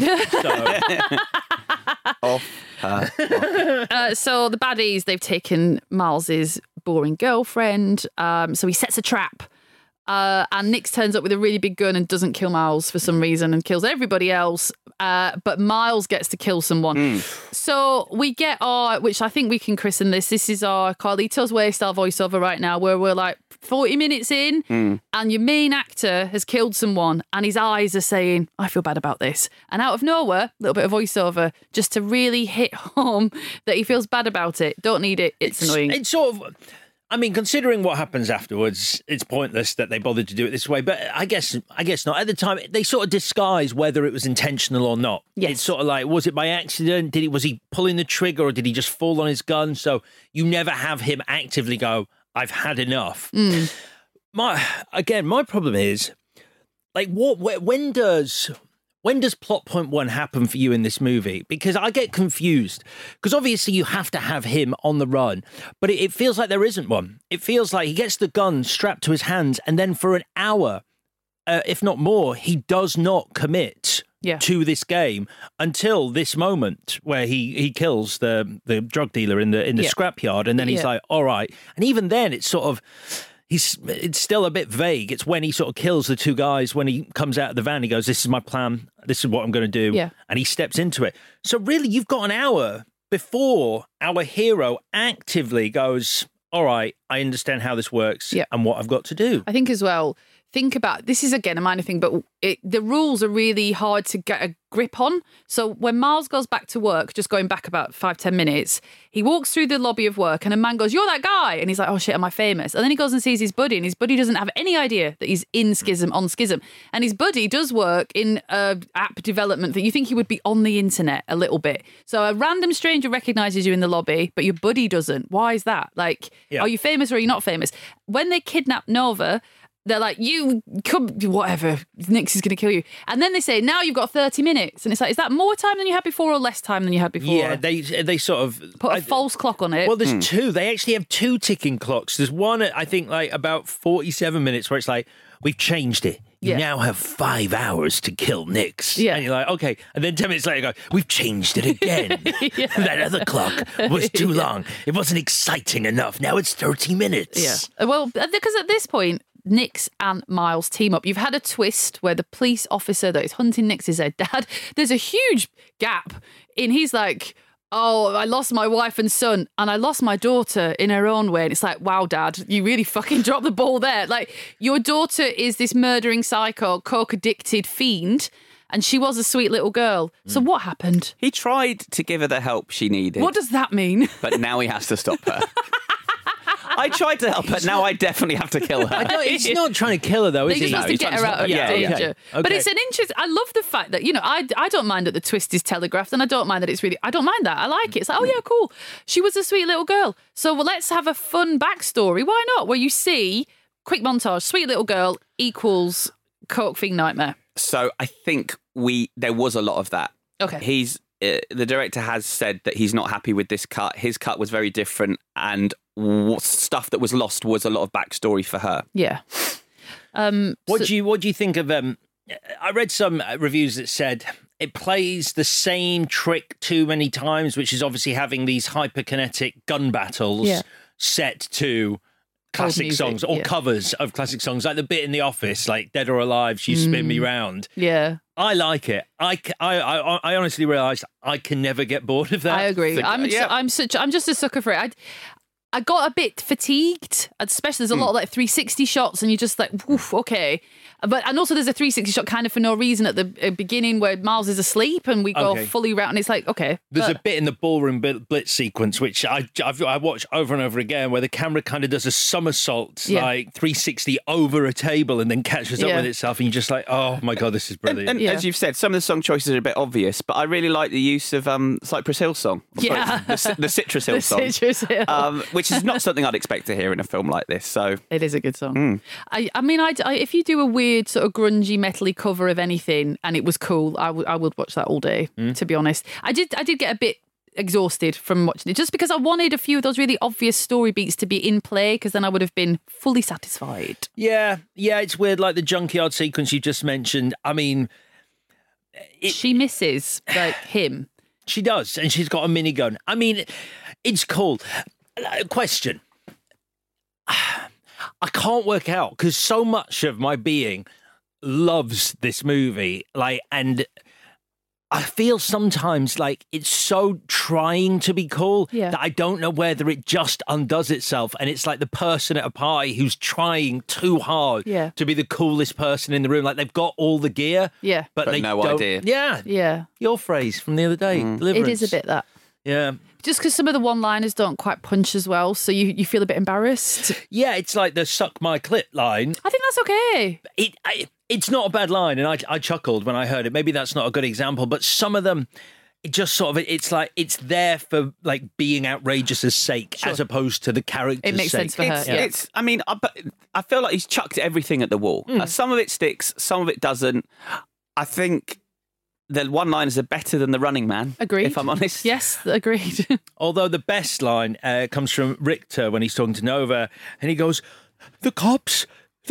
Off her. So the baddies, they've taken Miles's boring girlfriend. So he sets a trap. And Nix turns up with a really big gun and doesn't kill Miles for some reason and kills everybody else. But Miles gets to kill someone. So we get our, which I think we can christen this. This is our Carlitos Way style voiceover right now, where we're like 40 minutes in and your main actor has killed someone and his eyes are saying, I feel bad about this. And out of nowhere, a little bit of voiceover just to really hit home that he feels bad about it. Don't need it. It's annoying. It's sort of... I mean, considering what happens afterwards, it's pointless that they bothered to do it this way. But I guess not. At the time, they sort of disguise whether it was intentional or not. Yes. It's sort of like, was it by accident? Was he pulling the trigger, or did he just fall on his gun? So you never have him actively go, I've had enough. My problem is, like, when does plot point 1 happen for you in this movie? Because I get confused. Because obviously you have to have him on the run, but it feels like there isn't one. It feels like he gets the gun strapped to his hands, and then for an hour, if not more, he does not commit to this game until this moment where he kills the drug dealer in the scrapyard, and then he's like, all right. And even then, it's sort of... It's still a bit vague. It's when he sort of kills the two guys, when he comes out of the van, he goes, this is my plan, this is what I'm going to do, and he steps into it. So really, you've got an hour before our hero actively goes, all right, I understand how this works and what I've got to do. I think as well, think about, this is again a minor thing, but the rules are really hard to get a grip on. So when Miles goes back to work, just going back about 5-10 minutes, he walks through the lobby of work and a man goes, you're that guy. And he's like, oh shit, am I famous? And then he goes and sees his buddy, and his buddy doesn't have any idea that he's in Schism, on Schism. And his buddy does work in app development that you think he would be on the internet a little bit. So a random stranger recognises you in the lobby, but your buddy doesn't. Why is that? Like, are you famous or are you not famous? When they kidnap Nova, they're like, you could, whatever, Nix is going to kill you. And then they say, now you've got 30 minutes. And it's like, is that more time than you had before or less time than you had before? Yeah, they sort of... Put a false clock on it. Well, there's two. They actually have two ticking clocks. There's one at, I think, like about 47 minutes where it's like, we've changed it. You now have 5 hours to kill Nix. Yeah. And you're like, okay. And then 10 minutes later, you go, we've changed it again. That other clock was too long. It wasn't exciting enough. Now it's 30 minutes. Yeah. Well, because at this point, Nix and Miles team up. You've had a twist where the police officer that is hunting Nix is their dad. There's a huge gap in, he's like, oh, I lost my wife and son and I lost my daughter in her own way. And it's like, wow, Dad, you really fucking dropped the ball there. Like, your daughter is this murdering psycho, coke-addicted fiend, and she was a sweet little girl. So what happened? He tried to give her the help she needed. What does that mean? But now he has to stop her. I tried to help her. Now I definitely have to kill her. He's not trying to kill her, though, is he? he? He just wants to get her out of danger. Okay. But it's an interest. I love the fact that, you know, I don't mind that the twist is telegraphed, and I don't mind that it's really... I don't mind that. I like it. It's like, oh, yeah, cool. She was a sweet little girl. So let's have a fun backstory. Why not? Where you see, quick montage, sweet little girl equals coke fiend nightmare. So I think there was a lot of that. Okay. The director has said that he's not happy with this cut. His cut was very different, and stuff that was lost was a lot of backstory for her. Yeah. What do you think of? I read some reviews that said it plays the same trick too many times, which is obviously having these hyperkinetic gun battles set to classic songs or covers of classic songs, like the bit in The Office, like "Dead or Alive," "She Spin Me Round." Yeah. I like it. I honestly realised I can never get bored of that. I agree. I'm just a sucker for it. I got a bit fatigued, especially there's a lot of like 360 shots, and you're just like, woof, okay. And also there's a 360 shot kind of for no reason at the beginning where Miles is asleep and we go fully round, and it's like, okay. There's a bit in the ballroom blitz sequence which I watch over and over again where the camera kind of does a somersault, like 360 over a table and then catches up with itself, and you're just like, oh my God, this is brilliant. And as you've said, some of the song choices are a bit obvious, but I really like the use of Cypress Hill song. Yeah. The Citrus Hill song. Citrus Hill. which is not something I'd expect to hear in a film like this. So it is a good song. I mean, if you do a weird sort of grungy, metally cover of anything and it was cool, I would watch that all day. To be honest, I did get a bit exhausted from watching it, just because I wanted a few of those really obvious story beats to be in play, because then I would have been fully satisfied. Yeah, it's weird, like the junkyard sequence you just mentioned. I mean, she misses like him. She does, and she's got a minigun. I mean, it's cool. Question. I can't work out, because so much of my being loves this movie, like, and I feel sometimes like it's so trying to be cool that I don't know whether it just undoes itself, and it's like the person at a party who's trying too hard to be the coolest person in the room. Like they've got all the gear, but they no don't. idea. Yeah. Your phrase from the other day, Deliverance. It is a bit that. Yeah. Just because some of the one-liners don't quite punch as well, so you feel a bit embarrassed. Yeah, it's like the "suck my clit" line. I think that's okay. It's not a bad line, and I chuckled when I heard it. Maybe that's not a good example, but some of them, it just sort of, it's like it's there for like being outrageous' sake, as opposed to the character's sake. It makes sense for her. I mean, I feel like he's chucked everything at the wall. Some of it sticks, some of it doesn't. I think the one-liners are better than The Running Man. Agreed. If I'm honest. Yes, agreed. Although the best line comes from Richter when he's talking to Nova, and he goes, The cops,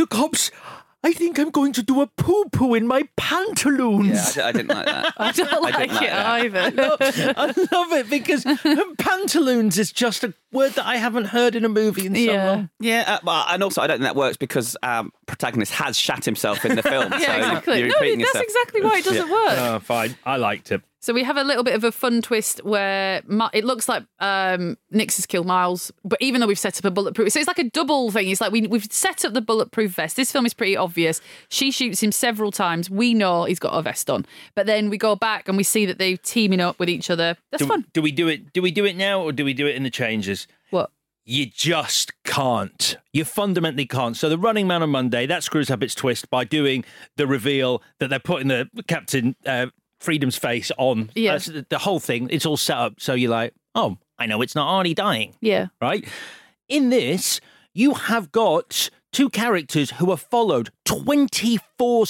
I think I'm going to do a poo-poo in my pantaloons. Yeah, I didn't like that. I don't like it either. I love it, because pantaloons is just a word that I haven't heard in a movie in so long. Yeah, and also I don't think that works because protagonist has shat himself in the film. Yeah, so exactly. you're No, repeating that's yourself. exactly why it doesn't work. Oh, fine. I liked it. So we have a little bit of a fun twist where it looks like Nix has killed Miles, but even though we've set up a bulletproof... So it's like a double thing. It's like we've set up the bulletproof vest. This film is pretty obvious. She shoots him several times. We know he's got a vest on. But then we go back and we see that they're teaming up with each other. That's fun. Do we do it now, or do we do it in the changes? What? You just can't. You fundamentally can't. So the Running Man on Monday, that screws up its twist by doing the reveal that they're putting the Captain... Freedom's face on. Yeah. The whole thing, it's all set up so you're like, oh, I know it's not Arnie dying. Yeah. Right? In this, you have got two characters who are followed 24/7.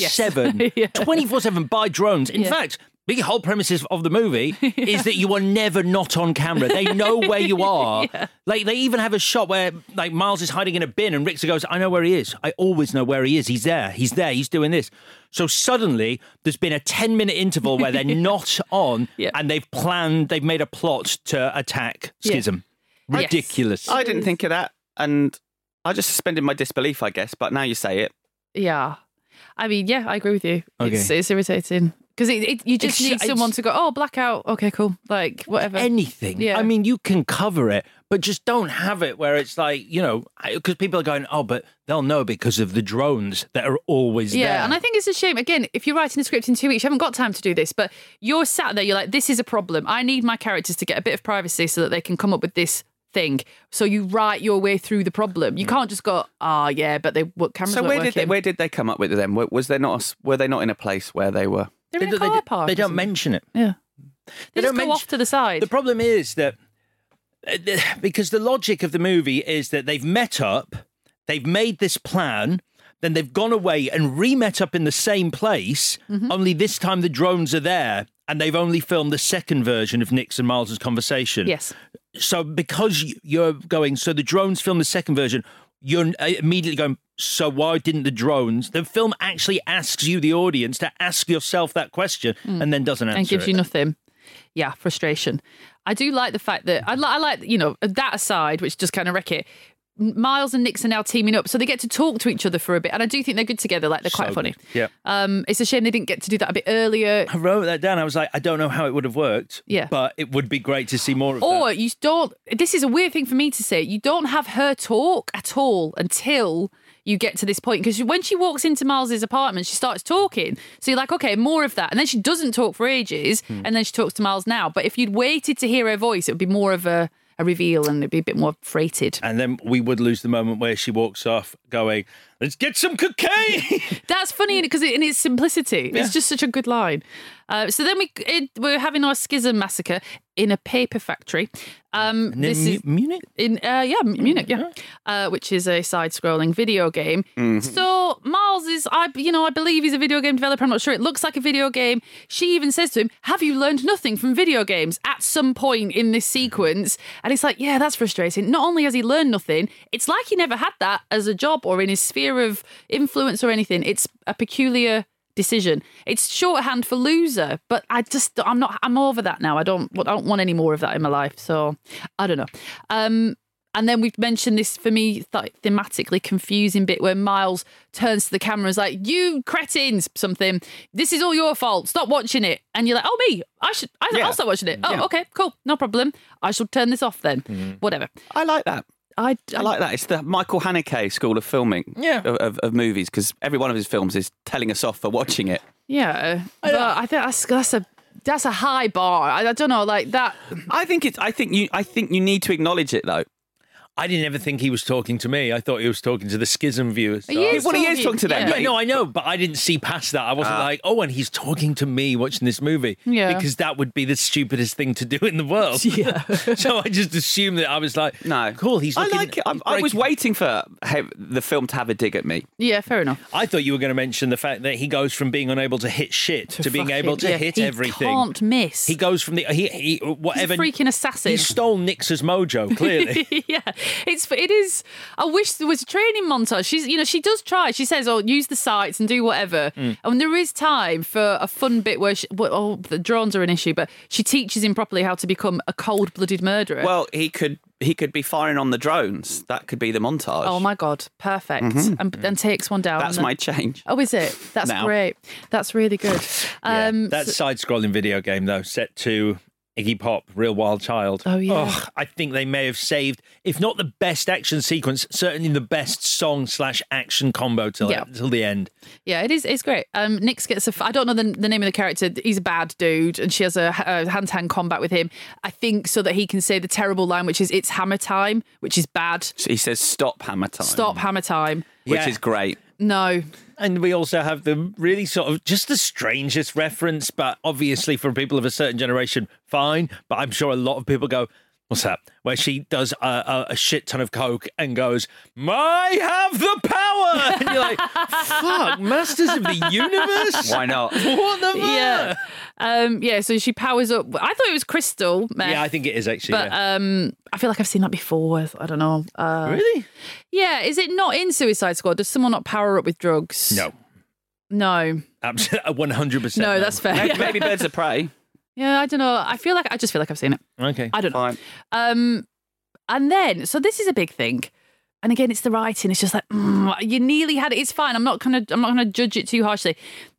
24/7 by drones. In fact, the whole premises of the movie is that you are never not on camera. They know where you are. Like, they even have a shot where like Miles is hiding in a bin and Richter goes, I know where he is. I always know where he is. He's there. He's doing this. So suddenly there's been a 10-minute interval where they're not on and they've made a plot to attack Schism. Ridiculous. I didn't think of that, and I just suspended my disbelief, I guess, but now you say it. Yeah. I mean, yeah, I agree with you. Okay. It's irritating. Because you just need someone to go, oh, blackout, okay, cool, like, whatever. Anything. Yeah. I mean, you can cover it, but just don't have it where it's like, because people are going, oh, but they'll know because of the drones that are always there. Yeah, and I think it's a shame. Again, if you're writing a script in 2 weeks, you haven't got time to do this, but you're sat there, you're like, this is a problem. I need my characters to get a bit of privacy so that they can come up with this thing. So you write your way through the problem. You can't just go, but cameras So weren't working. where did they come up with it then? Were they not in a place where they were? They're in a car park. They don't mention it. Yeah. They just don't go off to the side. The problem is that because the logic of the movie is that they've met up, they've made this plan, then they've gone away and re-met up in the same place, only this time the drones are there and they've only filmed the second version of Nix and Miles' conversation. Yes. So because you're going, so the drones filmed the second version, you're immediately going, so why didn't the drones? The film actually asks you, the audience, to ask yourself that question and then doesn't answer it. And gives you nothing. Yeah, frustration. I do like the fact that, I like, that aside, which just kind of wreck it, Miles and Nix are now teaming up, so they get to talk to each other for a bit, and I do think they're good together. Like, they're quite funny. Yeah. It's a shame they didn't get to do that a bit earlier. I wrote that down. I was like, I don't know how it would have worked. Yeah. But it would be great to see more of that. Or you don't. This is a weird thing for me to say. You don't have her talk at all until you get to this point, because when she walks into Miles's apartment, she starts talking. So you're like, okay, more of that, and then she doesn't talk for ages, and then she talks to Miles now. But if you'd waited to hear her voice, it would be more of a reveal and it'd be a bit more freighted. And then we would lose the moment where she walks off going, let's get some cocaine. That's funny because in its simplicity, it's just such a good line. So then we're having our schism massacre in a paper factory. This is Munich? Munich, which is a side-scrolling video game. Mm-hmm. So Miles is, I believe he's a video game developer. I'm not sure. It looks like a video game. She even says to him, "Have you learned nothing from video games?" at some point in this sequence. And it's like, yeah, that's frustrating. Not only has he learned nothing, it's like he never had that as a job or in his sphere of influence or anything. It's a peculiar decision. It's shorthand for loser, but I'm over that now. I don't want any more of that in my life. So I don't know. And then we've mentioned this, for me, thematically confusing bit where Miles turns to the camera and is like, "You cretins, something. This is all your fault. Stop watching it." And you're like, "Oh, me? I'll stop watching it. Oh, okay, cool. No problem. I shall turn this off then." Whatever. I like that. I like that. It's the Michael Haneke school of filming of movies, because every one of his films is telling us off for watching it. Yeah, but I think that's a high bar. I don't know, like that. I think you need to acknowledge it though. I didn't ever think he was talking to me. I thought he was talking to the Schism viewers. He is talking to them. Yeah, no, I know, but I didn't see past that. I wasn't like, oh, and he's talking to me watching this movie. Yeah. Because that would be the stupidest thing to do in the world. Yeah. So I just assumed that. I was like, no, cool, he's looking... I like it. I was waiting for the film to have a dig at me. Yeah, fair enough. I thought you were going to mention the fact that he goes from being unable to hit shit to being able to hit everything. He can't miss. He goes from whatever... He's a freaking assassin. He stole Nix's mojo, clearly. Yeah. It is. I wish there was a training montage. She does try. She says, "Oh, use the sights and do whatever." And there is time for a fun bit where the drones are an issue, but she teaches him properly how to become a cold-blooded murderer. Well, he could be firing on the drones. That could be the montage. Oh my God, perfect. And takes one down. That's my change. Oh, is it? That's great. That's really good. That side-scrolling video game though, set to Iggy Pop, Real Wild Child. Oh, yeah. Oh, I think they may have saved, if not the best action sequence, certainly the best song/action combo till the end. Yeah, it is. It's great. Nix gets I don't know the name of the character. He's a bad dude, and she has a hand-to-hand combat with him, I think, so that he can say the terrible line, which is, "It's hammer time," which is bad. He says, "Stop hammer time." Stop hammer time. Which is great. No. And we also have the really sort of just the strangest reference, but obviously for people of a certain generation, fine. But I'm sure a lot of people go, "What's that?" Where she does a shit ton of coke and goes, "I have the power!" And you're like, fuck, Masters of the Universe? Why not? What the fuck? Yeah, so she powers up. I thought it was crystal meth. Yeah, I think it is actually. But I feel like I've seen that before. I don't know. Really? Yeah, is it not in Suicide Squad? Does someone not power up with drugs? No. Absolutely, 100%. No, that's fair. Maybe Birds of Prey. Yeah, I don't know. I just feel like I've seen it. Okay. I don't know. Fine. And then, so this is a big thing. And again, it's the writing. It's just like, you nearly had it. It's fine. I'm not gonna judge it too harshly.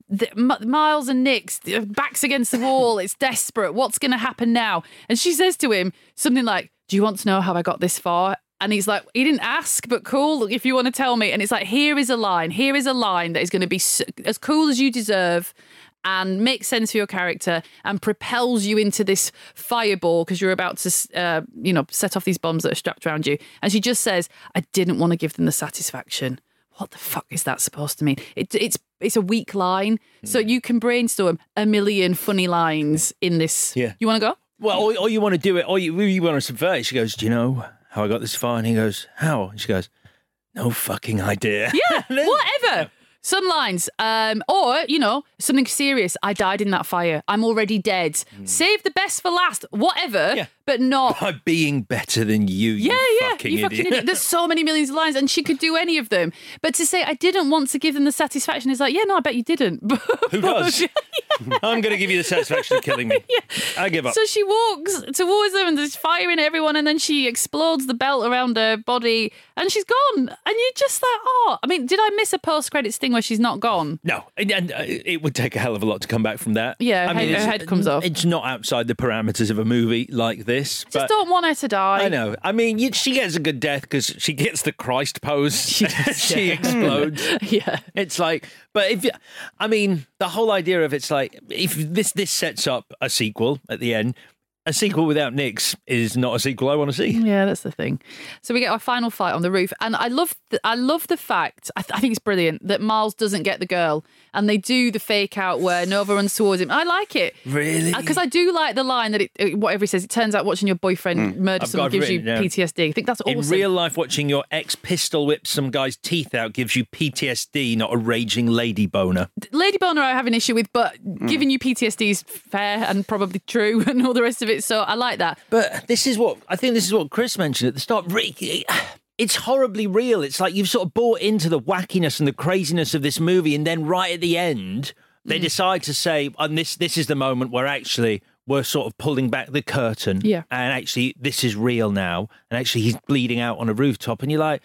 Miles and Nix, backs against the wall. It's desperate. What's going to happen now? And she says to him something like, "Do you want to know how I got this far?" And he's like, "He didn't ask, but cool, if you want to tell me." And it's like, here is a line that is going to be as cool as you deserve and makes sense for your character and propels you into this fireball because you're about to, set off these bombs that are strapped around you. And she just says, "I didn't want to give them the satisfaction." What the fuck is that supposed to mean? It's a weak line. So you can brainstorm a million funny lines in this. Yeah. You want to go? Well, or you want to do it, or you want to subvert it. She goes, "Do you know how I got this far?" And he goes, "How?" And she goes, "No fucking idea." Yeah, whatever. Some lines. Or, something serious. "I died in that fire. I'm already dead. Save the best for last." Whatever, but not... By being better than you, you fucking idiot. There's so many millions of lines and she could do any of them. But to say, "I didn't want to give them the satisfaction" is like, yeah, no, I bet you didn't. Who does? I'm going to give you the satisfaction of killing me. I give up. So she walks towards them and there's fire in everyone and then she explodes the belt around her body and she's gone. And you're just like, did I miss a post-credits thing where she's not gone? No, and it would take a hell of a lot to come back from that. Yeah, her head comes off. It's not outside the parameters of a movie like this. Just don't want her to die. I know. I mean, she gets a good death because she gets the Christ pose. She explodes. Yeah. It's like, but the whole idea of it's like, if this sets up a sequel at the end, A sequel without Nix is not a sequel I want to see. Yeah, that's the thing. So we get our final fight on the roof, and I love the fact, I think it's brilliant, that Miles doesn't get the girl, and they do the fake out where Nova runs towards him. I like it. Really? Because I do like the line that whatever he says, it turns out watching your boyfriend murder someone gives you PTSD. I think that's awesome. In real life, watching your ex pistol whip some guy's teeth out gives you PTSD, not a raging lady boner. Lady boner I have an issue with, but giving you PTSD is fair and probably true and all the rest of it. So I like that. But this is what Chris mentioned at the start. It's horribly real. It's like you've sort of bought into the wackiness and the craziness of this movie, and then right at the end, they decide to say, and this is the moment where actually we're sort of pulling back the curtain. Yeah. And actually this is real now. And actually he's bleeding out on a rooftop, and you're like,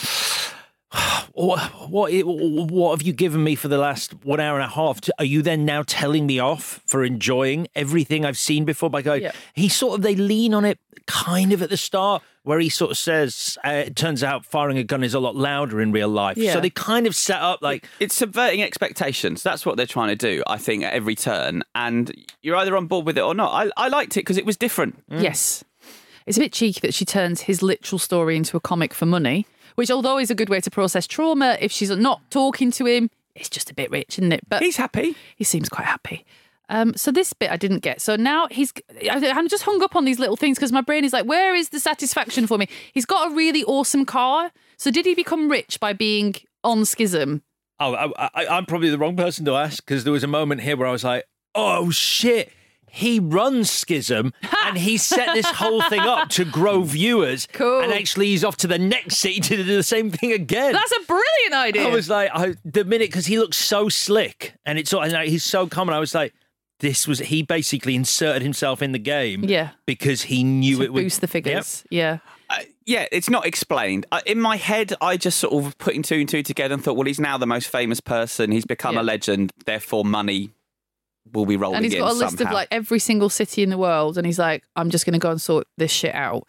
what have you given me for the last 1 hour and a half? Are you then now telling me off for enjoying everything I've seen before by going, they lean on it kind of at the start where he sort of says, it turns out firing a gun is a lot louder in real life. Yeah. So they kind of set up like... It's subverting expectations. That's what they're trying to do, I think, at every turn. And you're either on board with it or not. I liked it because it was different. Yes. It's a bit cheeky that she turns his literal story into a comic for money, which, although is a good way to process trauma, if she's not talking to him, it's just a bit rich, isn't it? But he's happy. He seems quite happy. So this bit I didn't get. So now I'm just hung up on these little things because my brain is like, where is the satisfaction for me? He's got a really awesome car. So did he become rich by being on Schism? Oh, I'm probably the wrong person to ask, because there was a moment here where I was like, oh, shit. He runs Schism and he set this whole thing up to grow viewers. Cool. And actually he's off to the next city to do the same thing again. That's a brilliant idea. I was like, the minute, because he looks so slick and it's and he's so common, I was like, he basically inserted himself in the game. Yeah. Because he knew it would boost the figures. Yep. Yeah. It's not explained. In my head, I just sort of putting two and two together and thought, well, he's now the most famous person. He's become a legend. Therefore, money will be rolling in. And he's got a list of like every single city in the world, and he's like, I'm just going to go and sort this shit out.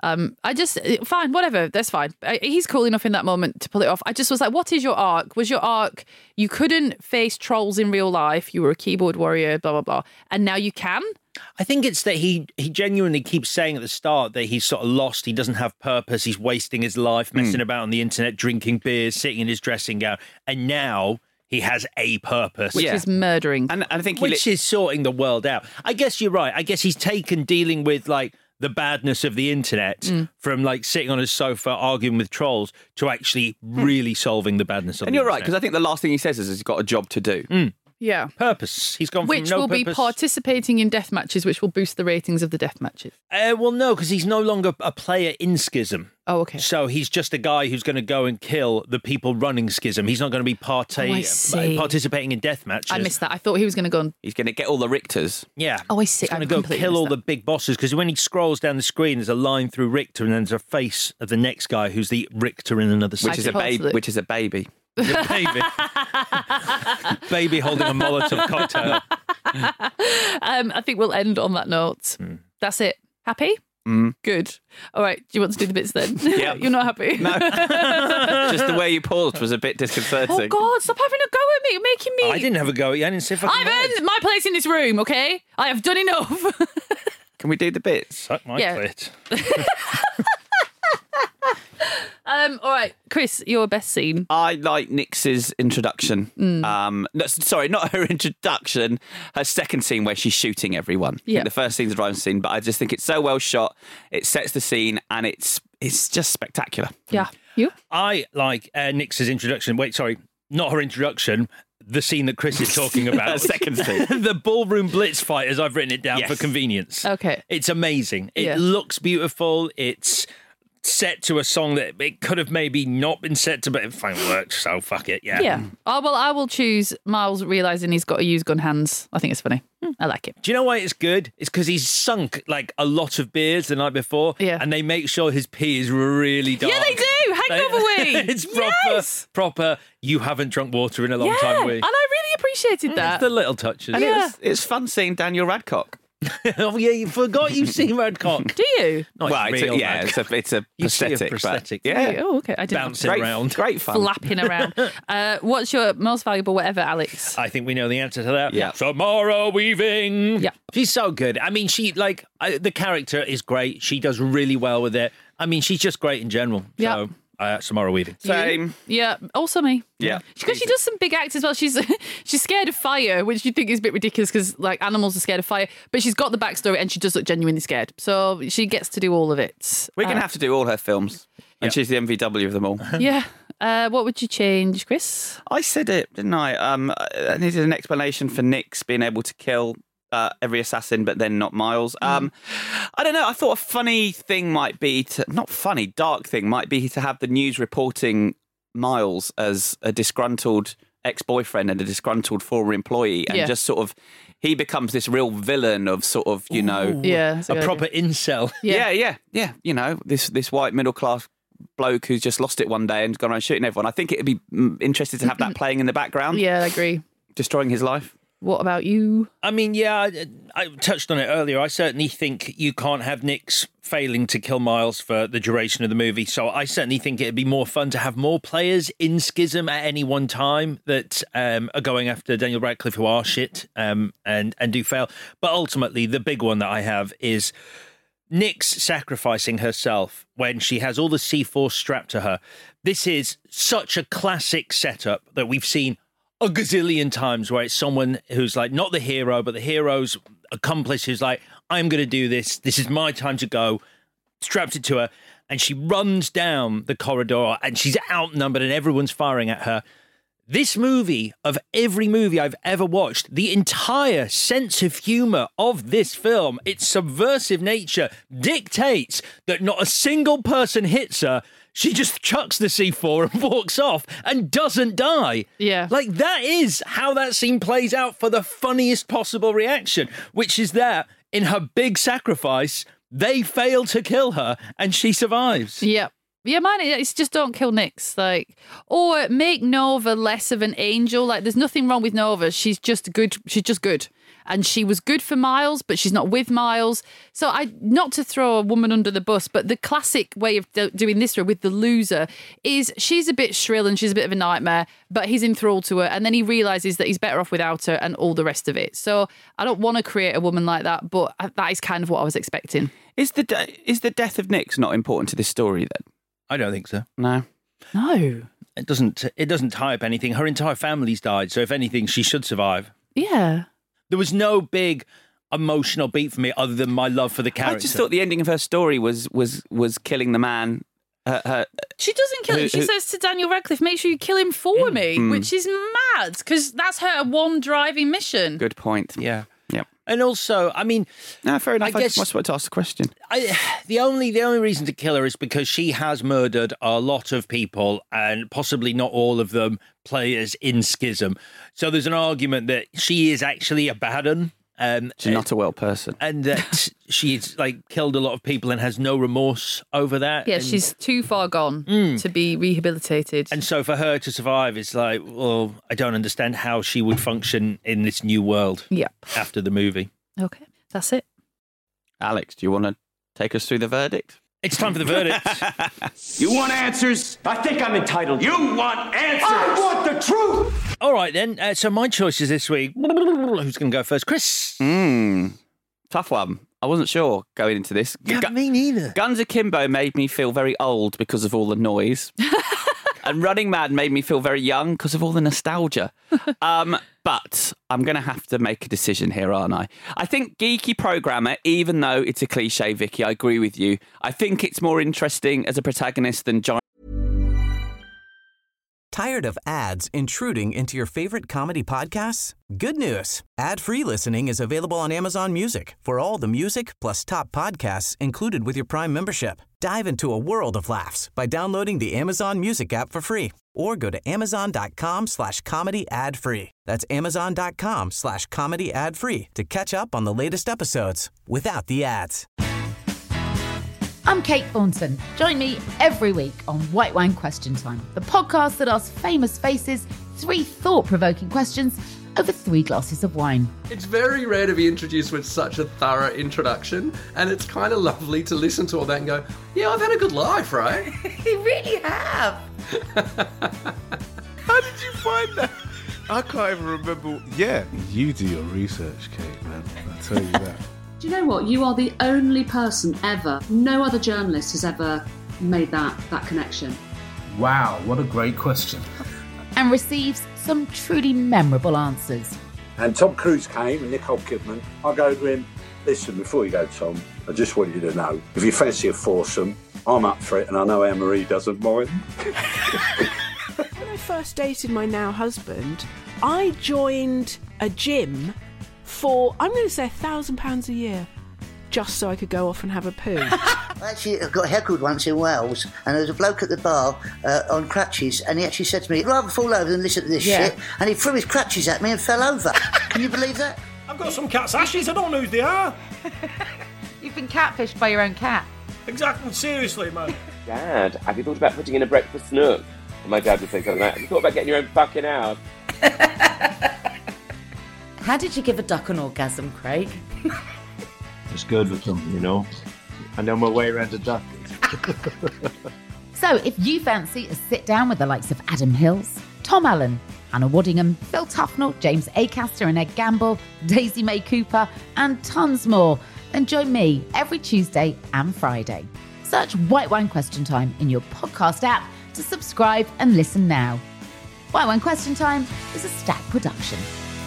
Fine, whatever, that's fine. He's cool enough in that moment to pull it off. I just was like, what is your arc? Was your arc, you couldn't face trolls in real life, you were a keyboard warrior, blah, blah, blah, and now you can? I think it's that he genuinely keeps saying at the start that he's sort of lost, he doesn't have purpose, he's wasting his life, messing about on the internet, drinking beers, sitting in his dressing gown, and now he has a purpose. Which is murdering. And I think which is sorting the world out. I guess you're right. I guess he's taken dealing with like the badness of the internet from like sitting on his sofa arguing with trolls to actually really solving the badness of the internet. And you're right, because I think the last thing he says is he's got a job to do. Yeah. Purpose. He's gone from which no will purpose. be participating in death matches, which will boost the ratings of the death matches. Well, no, because he's no longer a player in Schism. Oh, okay. So he's just a guy who's going to go and kill the people running Schism. He's not going to be participating in death matches. I missed that. I thought he was going to go and... He's going to get all the Richters. Yeah. Oh, I see. He's going to go kill all the big bosses, because when he scrolls down the screen, there's a line through Richter, and then there's a face of the next guy who's the Richter in another city. Which is a baby. Baby. Baby holding a Molotov cocktail. I think we'll end on that note. That's it. Happy? Good. All right. Do you want to do the bits then? Yep. You're not happy? No. Just the way you paused was a bit disconcerting. Oh, God. Stop having a go at me. You're making me... I didn't have a go at you. I didn't say fucking I've earned my place in this room, okay? I have done enough. Can we do the bits? Suck my clit. All right, Chris, your best scene. I like Nix's introduction. No, sorry, not her introduction. Her second scene where she's shooting everyone. Yeah. I think the first scene's the driving scene, but I just think it's so well shot. It sets the scene, and it's just spectacular. Yeah, you? I like Nix's introduction. Wait, sorry, not her introduction. The scene that Chris is talking about. Second scene. The ballroom blitz fight, as I've written it down for convenience. Okay. It's amazing. It looks beautiful. It's set to a song that it could have maybe not been set to, but it fine works, so fuck it, yeah. Yeah. Oh, well, I will choose Miles realising he's got to use gun hands. I think it's funny. I like it. Do you know why it's good? It's because he's sunk like a lot of beers the night before, and they make sure his pee is really dark. Yeah, they do. Hangover wee. It's proper. You haven't drunk water in a long time. And I really appreciated that. It's the little touches. And it's fun seeing Daniel Radcliffe. Oh yeah, you forgot you've seen Red Cock. Do you? Not Well, it's real, a, yeah, Red it's a You see a prosthetic. prosthetic. But, yeah. Oh, okay. I didn't Bouncing know. around. Great fun. Flapping around. What's your most valuable whatever, Alex? I think we know the answer to that. Yeah. Samara Weaving. Yeah. She's so good. I mean, the character is great. She does really well with it. I mean, she's just great in general. Yeah. So, Samara Weaving. Same. Yeah, also me. Yeah. Because she does some big acts as well. She's scared of fire, which you think is a bit ridiculous because like animals are scared of fire. But she's got the backstory and she does look genuinely scared. So she gets to do all of it. We're going to have to do all her films. And she's the MVW of them all. Yeah. What would you change, Chris? I said it, didn't I? I needed an explanation for Nix being able to kill every assassin, but then not Miles. I don't know. I thought a funny thing might be dark thing might be to have the news reporting Miles as a disgruntled ex-boyfriend and a disgruntled former employee, and just sort of he becomes this real villain of sort of, you know, a proper incel. Yeah. You know, this white middle class bloke who's just lost it one day and gone around shooting everyone. I think it'd be interesting to have that playing in the background. Yeah, I agree. Destroying his life. What about you? I mean, yeah, I touched on it earlier. I certainly think you can't have Nix failing to kill Miles for the duration of the movie. So I certainly think it'd be more fun to have more players in Schism at any one time that are going after Daniel Radcliffe who are shit and do fail. But ultimately, the big one that I have is Nix sacrificing herself when she has all the C4 strapped to her. This is such a classic setup that we've seen a gazillion times, where it's someone who's like not the hero, but the hero's accomplice who's like, I'm going to do this. This is my time to go. Strapped it to her. And she runs down the corridor and she's outnumbered and everyone's firing at her. This movie, of every movie I've ever watched, the entire sense of humour of this film, its subversive nature, dictates that not a single person hits her. She just chucks the C4 and walks off and doesn't die. Yeah. Like, that is how that scene plays out for the funniest possible reaction, which is that in her big sacrifice, they fail to kill her and she survives. Yeah. Yeah, man, it's just don't kill Nix. Like, or make Nova less of an angel. Like, there's nothing wrong with Nova. She's just good. She's just good. And she was good for Miles, but she's not with Miles. So not to throw a woman under the bus, but the classic way of doing this with the loser is she's a bit shrill and she's a bit of a nightmare, but he's enthralled to her. And then he realises that he's better off without her and all the rest of it. So I don't want to create a woman like that, but that is kind of what I was expecting. Is the death of Nix not important to this story then? I don't think so. No. It doesn't tie up anything. Her entire family's died, so if anything, she should survive. Yeah. There was no big emotional beat for me other than my love for the character. I just thought the ending of her story was killing the man. She doesn't kill him. She says to Daniel Radcliffe, make sure you kill him for me, which is mad because that's her one driving mission. Good point. Yeah. Yep. And also, I mean... No, fair enough. I guess, I just wanted to ask the question. The only reason to kill her is because she has murdered a lot of people and possibly not all of them players in Schism. So there's an argument that she is actually a bad one. She's not a well person. And that she's like killed a lot of people and has no remorse over that. Yeah, and she's too far gone to be rehabilitated. And so for her to survive, it's like, well, I don't understand how she would function in this new world after the movie. Okay, that's it. Alex, do you want to take us through the verdict? It's time for the verdict. You want answers? I think I'm entitled. You want answers? I want the truth! All right, then. So my choices this week. Who's going to go first? Chris? Tough one. I wasn't sure going into this. Yeah, me neither. Guns Akimbo made me feel very old because of all the noise. And Running Man made me feel very young because of all the nostalgia. But I'm going to have to make a decision here, aren't I? I think Geeky Programmer, even though it's a cliche, Vicky, I agree with you. I think it's more interesting as a protagonist than John. Tired of ads intruding into your favorite comedy podcasts? Good news. Ad-free listening is available on Amazon Music for all the music plus top podcasts included with your Prime membership. Dive into a world of laughs by downloading the Amazon Music app for free or go to amazon.com/comedy ad-free. That's amazon.com/comedy ad-free to catch up on the latest episodes without the ads. I'm Kate Thornton. Join me every week on White Wine Question Time, the podcast that asks famous faces 3 thought-provoking questions over 3 glasses of wine. It's very rare to be introduced with such a thorough introduction, and it's kind of lovely to listen to all that and go, yeah, I've had a good life, right? You really have. How did you find that? I can't even remember. Yeah, you do your research, Kate, man. I tell you that. Do you know what? You are the only person ever, no other journalist has ever made that connection. Wow, what a great question. And receives some truly memorable answers. And Tom Cruise came and Nicole Kidman. I go to him, listen, before you go, Tom, I just want you to know, if you fancy a foursome, I'm up for it, and I know Anne-Marie doesn't mind. When I first dated my now husband, I joined a gym for, I'm going to say £1,000 a year, just so I could go off and have a poo. I actually got heckled once in Wales, and there was a bloke at the bar on crutches, and he actually said to me, "I'd rather fall over than listen to this shit," and he threw his crutches at me and fell over. Can you believe that? I've got some cat's ashes, I don't know who they are. You've been catfished by your own cat. Exactly, seriously, man. Dad, have you thought about putting in a breakfast nook? And my dad would say something like, have you thought about getting your own fucking house? How did you give a duck an orgasm, Craig? It's good with them, you know. I know my way around a duck. So if you fancy a sit down with the likes of Adam Hills, Tom Allen, Hannah Waddingham, Phil Tufnell, James Acaster and Ed Gamble, Daisy May Cooper, and tons more, then join me every Tuesday and Friday. Search White Wine Question Time in your podcast app to subscribe and listen now. White Wine Question Time is a Stack production.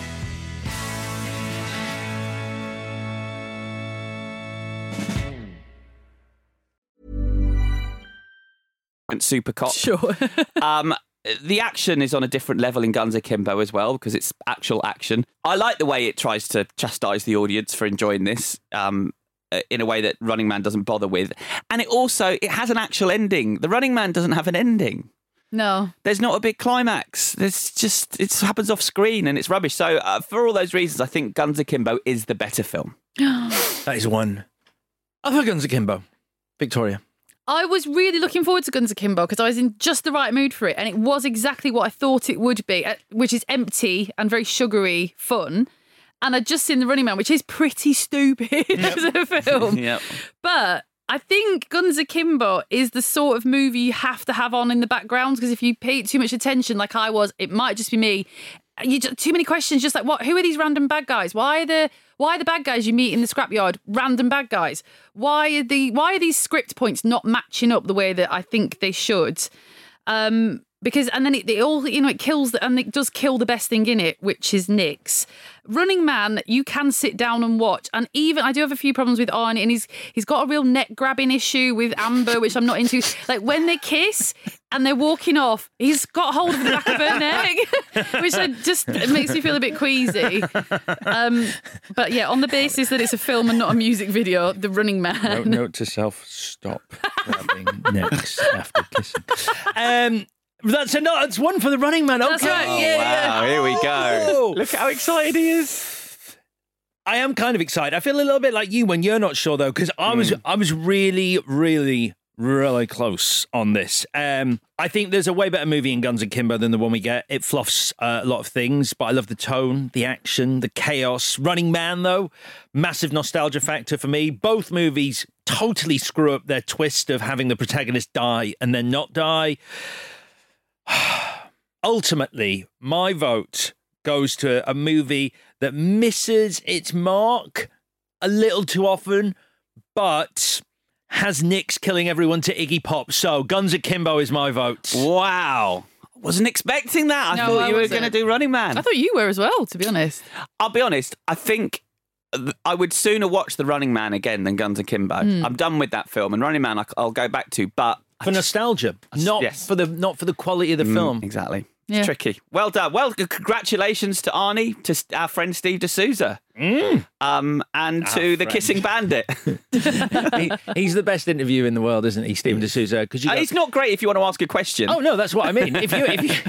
Super cop. Sure. The action is on a different level in Guns Akimbo as well, because it's actual action. I like the way it tries to chastise the audience for enjoying this in a way that Running Man doesn't bother with. And it has an actual ending. The Running Man doesn't have an ending. No. There's not a big climax. There's just, it happens off screen and it's rubbish. So for all those reasons, I think Guns Akimbo is the better film. That is one. I thought Guns Akimbo. Victoria. I was really looking forward to Guns Akimbo because I was in just the right mood for it, and it was exactly what I thought it would be, which is empty and very sugary fun. And I'd just seen The Running Man, which is pretty stupid as a film. Yep. But I think Guns Akimbo is the sort of movie you have to have on in the background, because if you pay too much attention, like I was, it might just be me. Too many questions, just like, what? Who are these random bad guys? Why are the bad guys you meet in the scrapyard random bad guys? Why are these script points not matching up the way that I think they should? Because and then it all it kills and it does kill the best thing in it, which is Nix. Running Man, you can sit down and watch, and even I do have a few problems with Arnie, and he's got a real neck grabbing issue with Amber, which I'm not into. Like when they kiss and they're walking off, he's got hold of the back of her neck, which it makes me feel a bit queasy. But yeah, on the basis that it's a film and not a music video, The Running Man. Note to self: stop grabbing necks after kissing. That's one for The Running Man. Okay. That's right. Yeah. Wow, here we go. Look how excited he is. I am kind of excited. I feel a little bit like you when you're not sure, though, because I was really, really, really close on this. I think there's a way better movie in Guns Akimbo than the one we get. It fluffs a lot of things, but I love the tone, the action, the chaos. Running Man, though, massive nostalgia factor for me. Both movies totally screw up their twist of having the protagonist die and then not die. Ultimately, my vote goes to a movie that misses its mark a little too often, but has Nix killing everyone to Iggy Pop. So Guns Akimbo is my vote. Wow. Wasn't expecting that. I thought you were going to do Running Man. I thought you were as well, to be honest. I'll be honest. I think I would sooner watch The Running Man again than Guns Akimbo. I'm done with that film, and Running Man I'll go back to, but for nostalgia, not for the quality of the film. Exactly. Yeah. It's tricky. Well done. Well, congratulations to Arnie, to our friend Steve D'Souza, and to the Kissing Bandit. He's the best interview in the world, isn't he, Stephen D'Souza? Because he's not great if you want to ask a question. Oh no, that's what I mean. If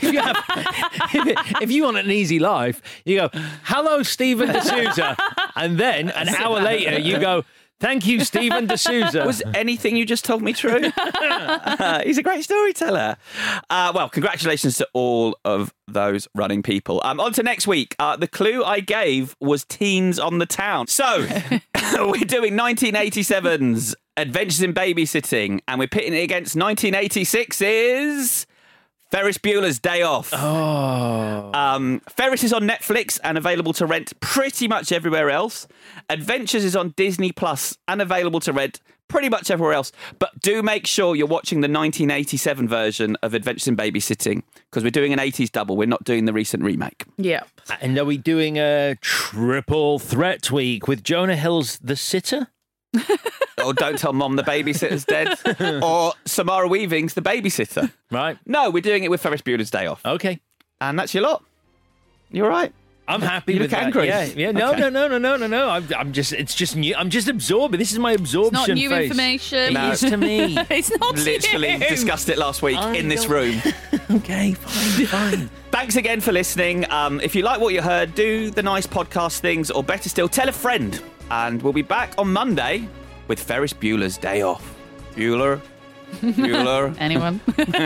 you want an easy life, you go, "Hello, Stephen D'Souza," and then an hour later you go, Thank you, Stephen D'Souza. Was anything you just told me true? He's a great storyteller. Well, congratulations to all of those running people. On to next week. The clue I gave was teens on the town. So we're doing 1987's Adventures in Babysitting, and we're pitting it against 1986's Ferris Bueller's Day Off. Ferris is on Netflix and available to rent pretty much everywhere else. Adventures is on Disney Plus and available to rent pretty much everywhere else. But do make sure you're watching the 1987 version of Adventures in Babysitting, because we're doing an 80s double. We're not doing the recent remake. Yep. And are we doing a triple threat week with Jonah Hill's The Sitter? Or Don't Tell Mom the Babysitter's Dead. Or Samara Weaving's The Babysitter. Right. No, we're doing it with Ferris Bueller's Day Off. Okay. And that's your lot. You're all right. I'm happy you with look that. angry. Yeah. No. It's just new. I'm just absorbing. This is my absorption It's not new face. information. It is to me. It's not to Literally you. discussed it last week in this room. Okay, fine. Thanks again for listening. If you like what you heard, do the nice podcast things, or better still, tell a friend. And we'll be back on Monday with Ferris Bueller's Day Off. Bueller. Anyone?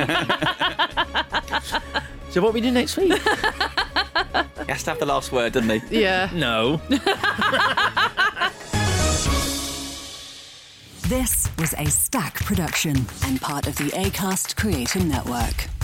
So what we do next week? He has to have the last word, doesn't he? Yeah. No. This was a Stack production and part of the Acast Creator Network.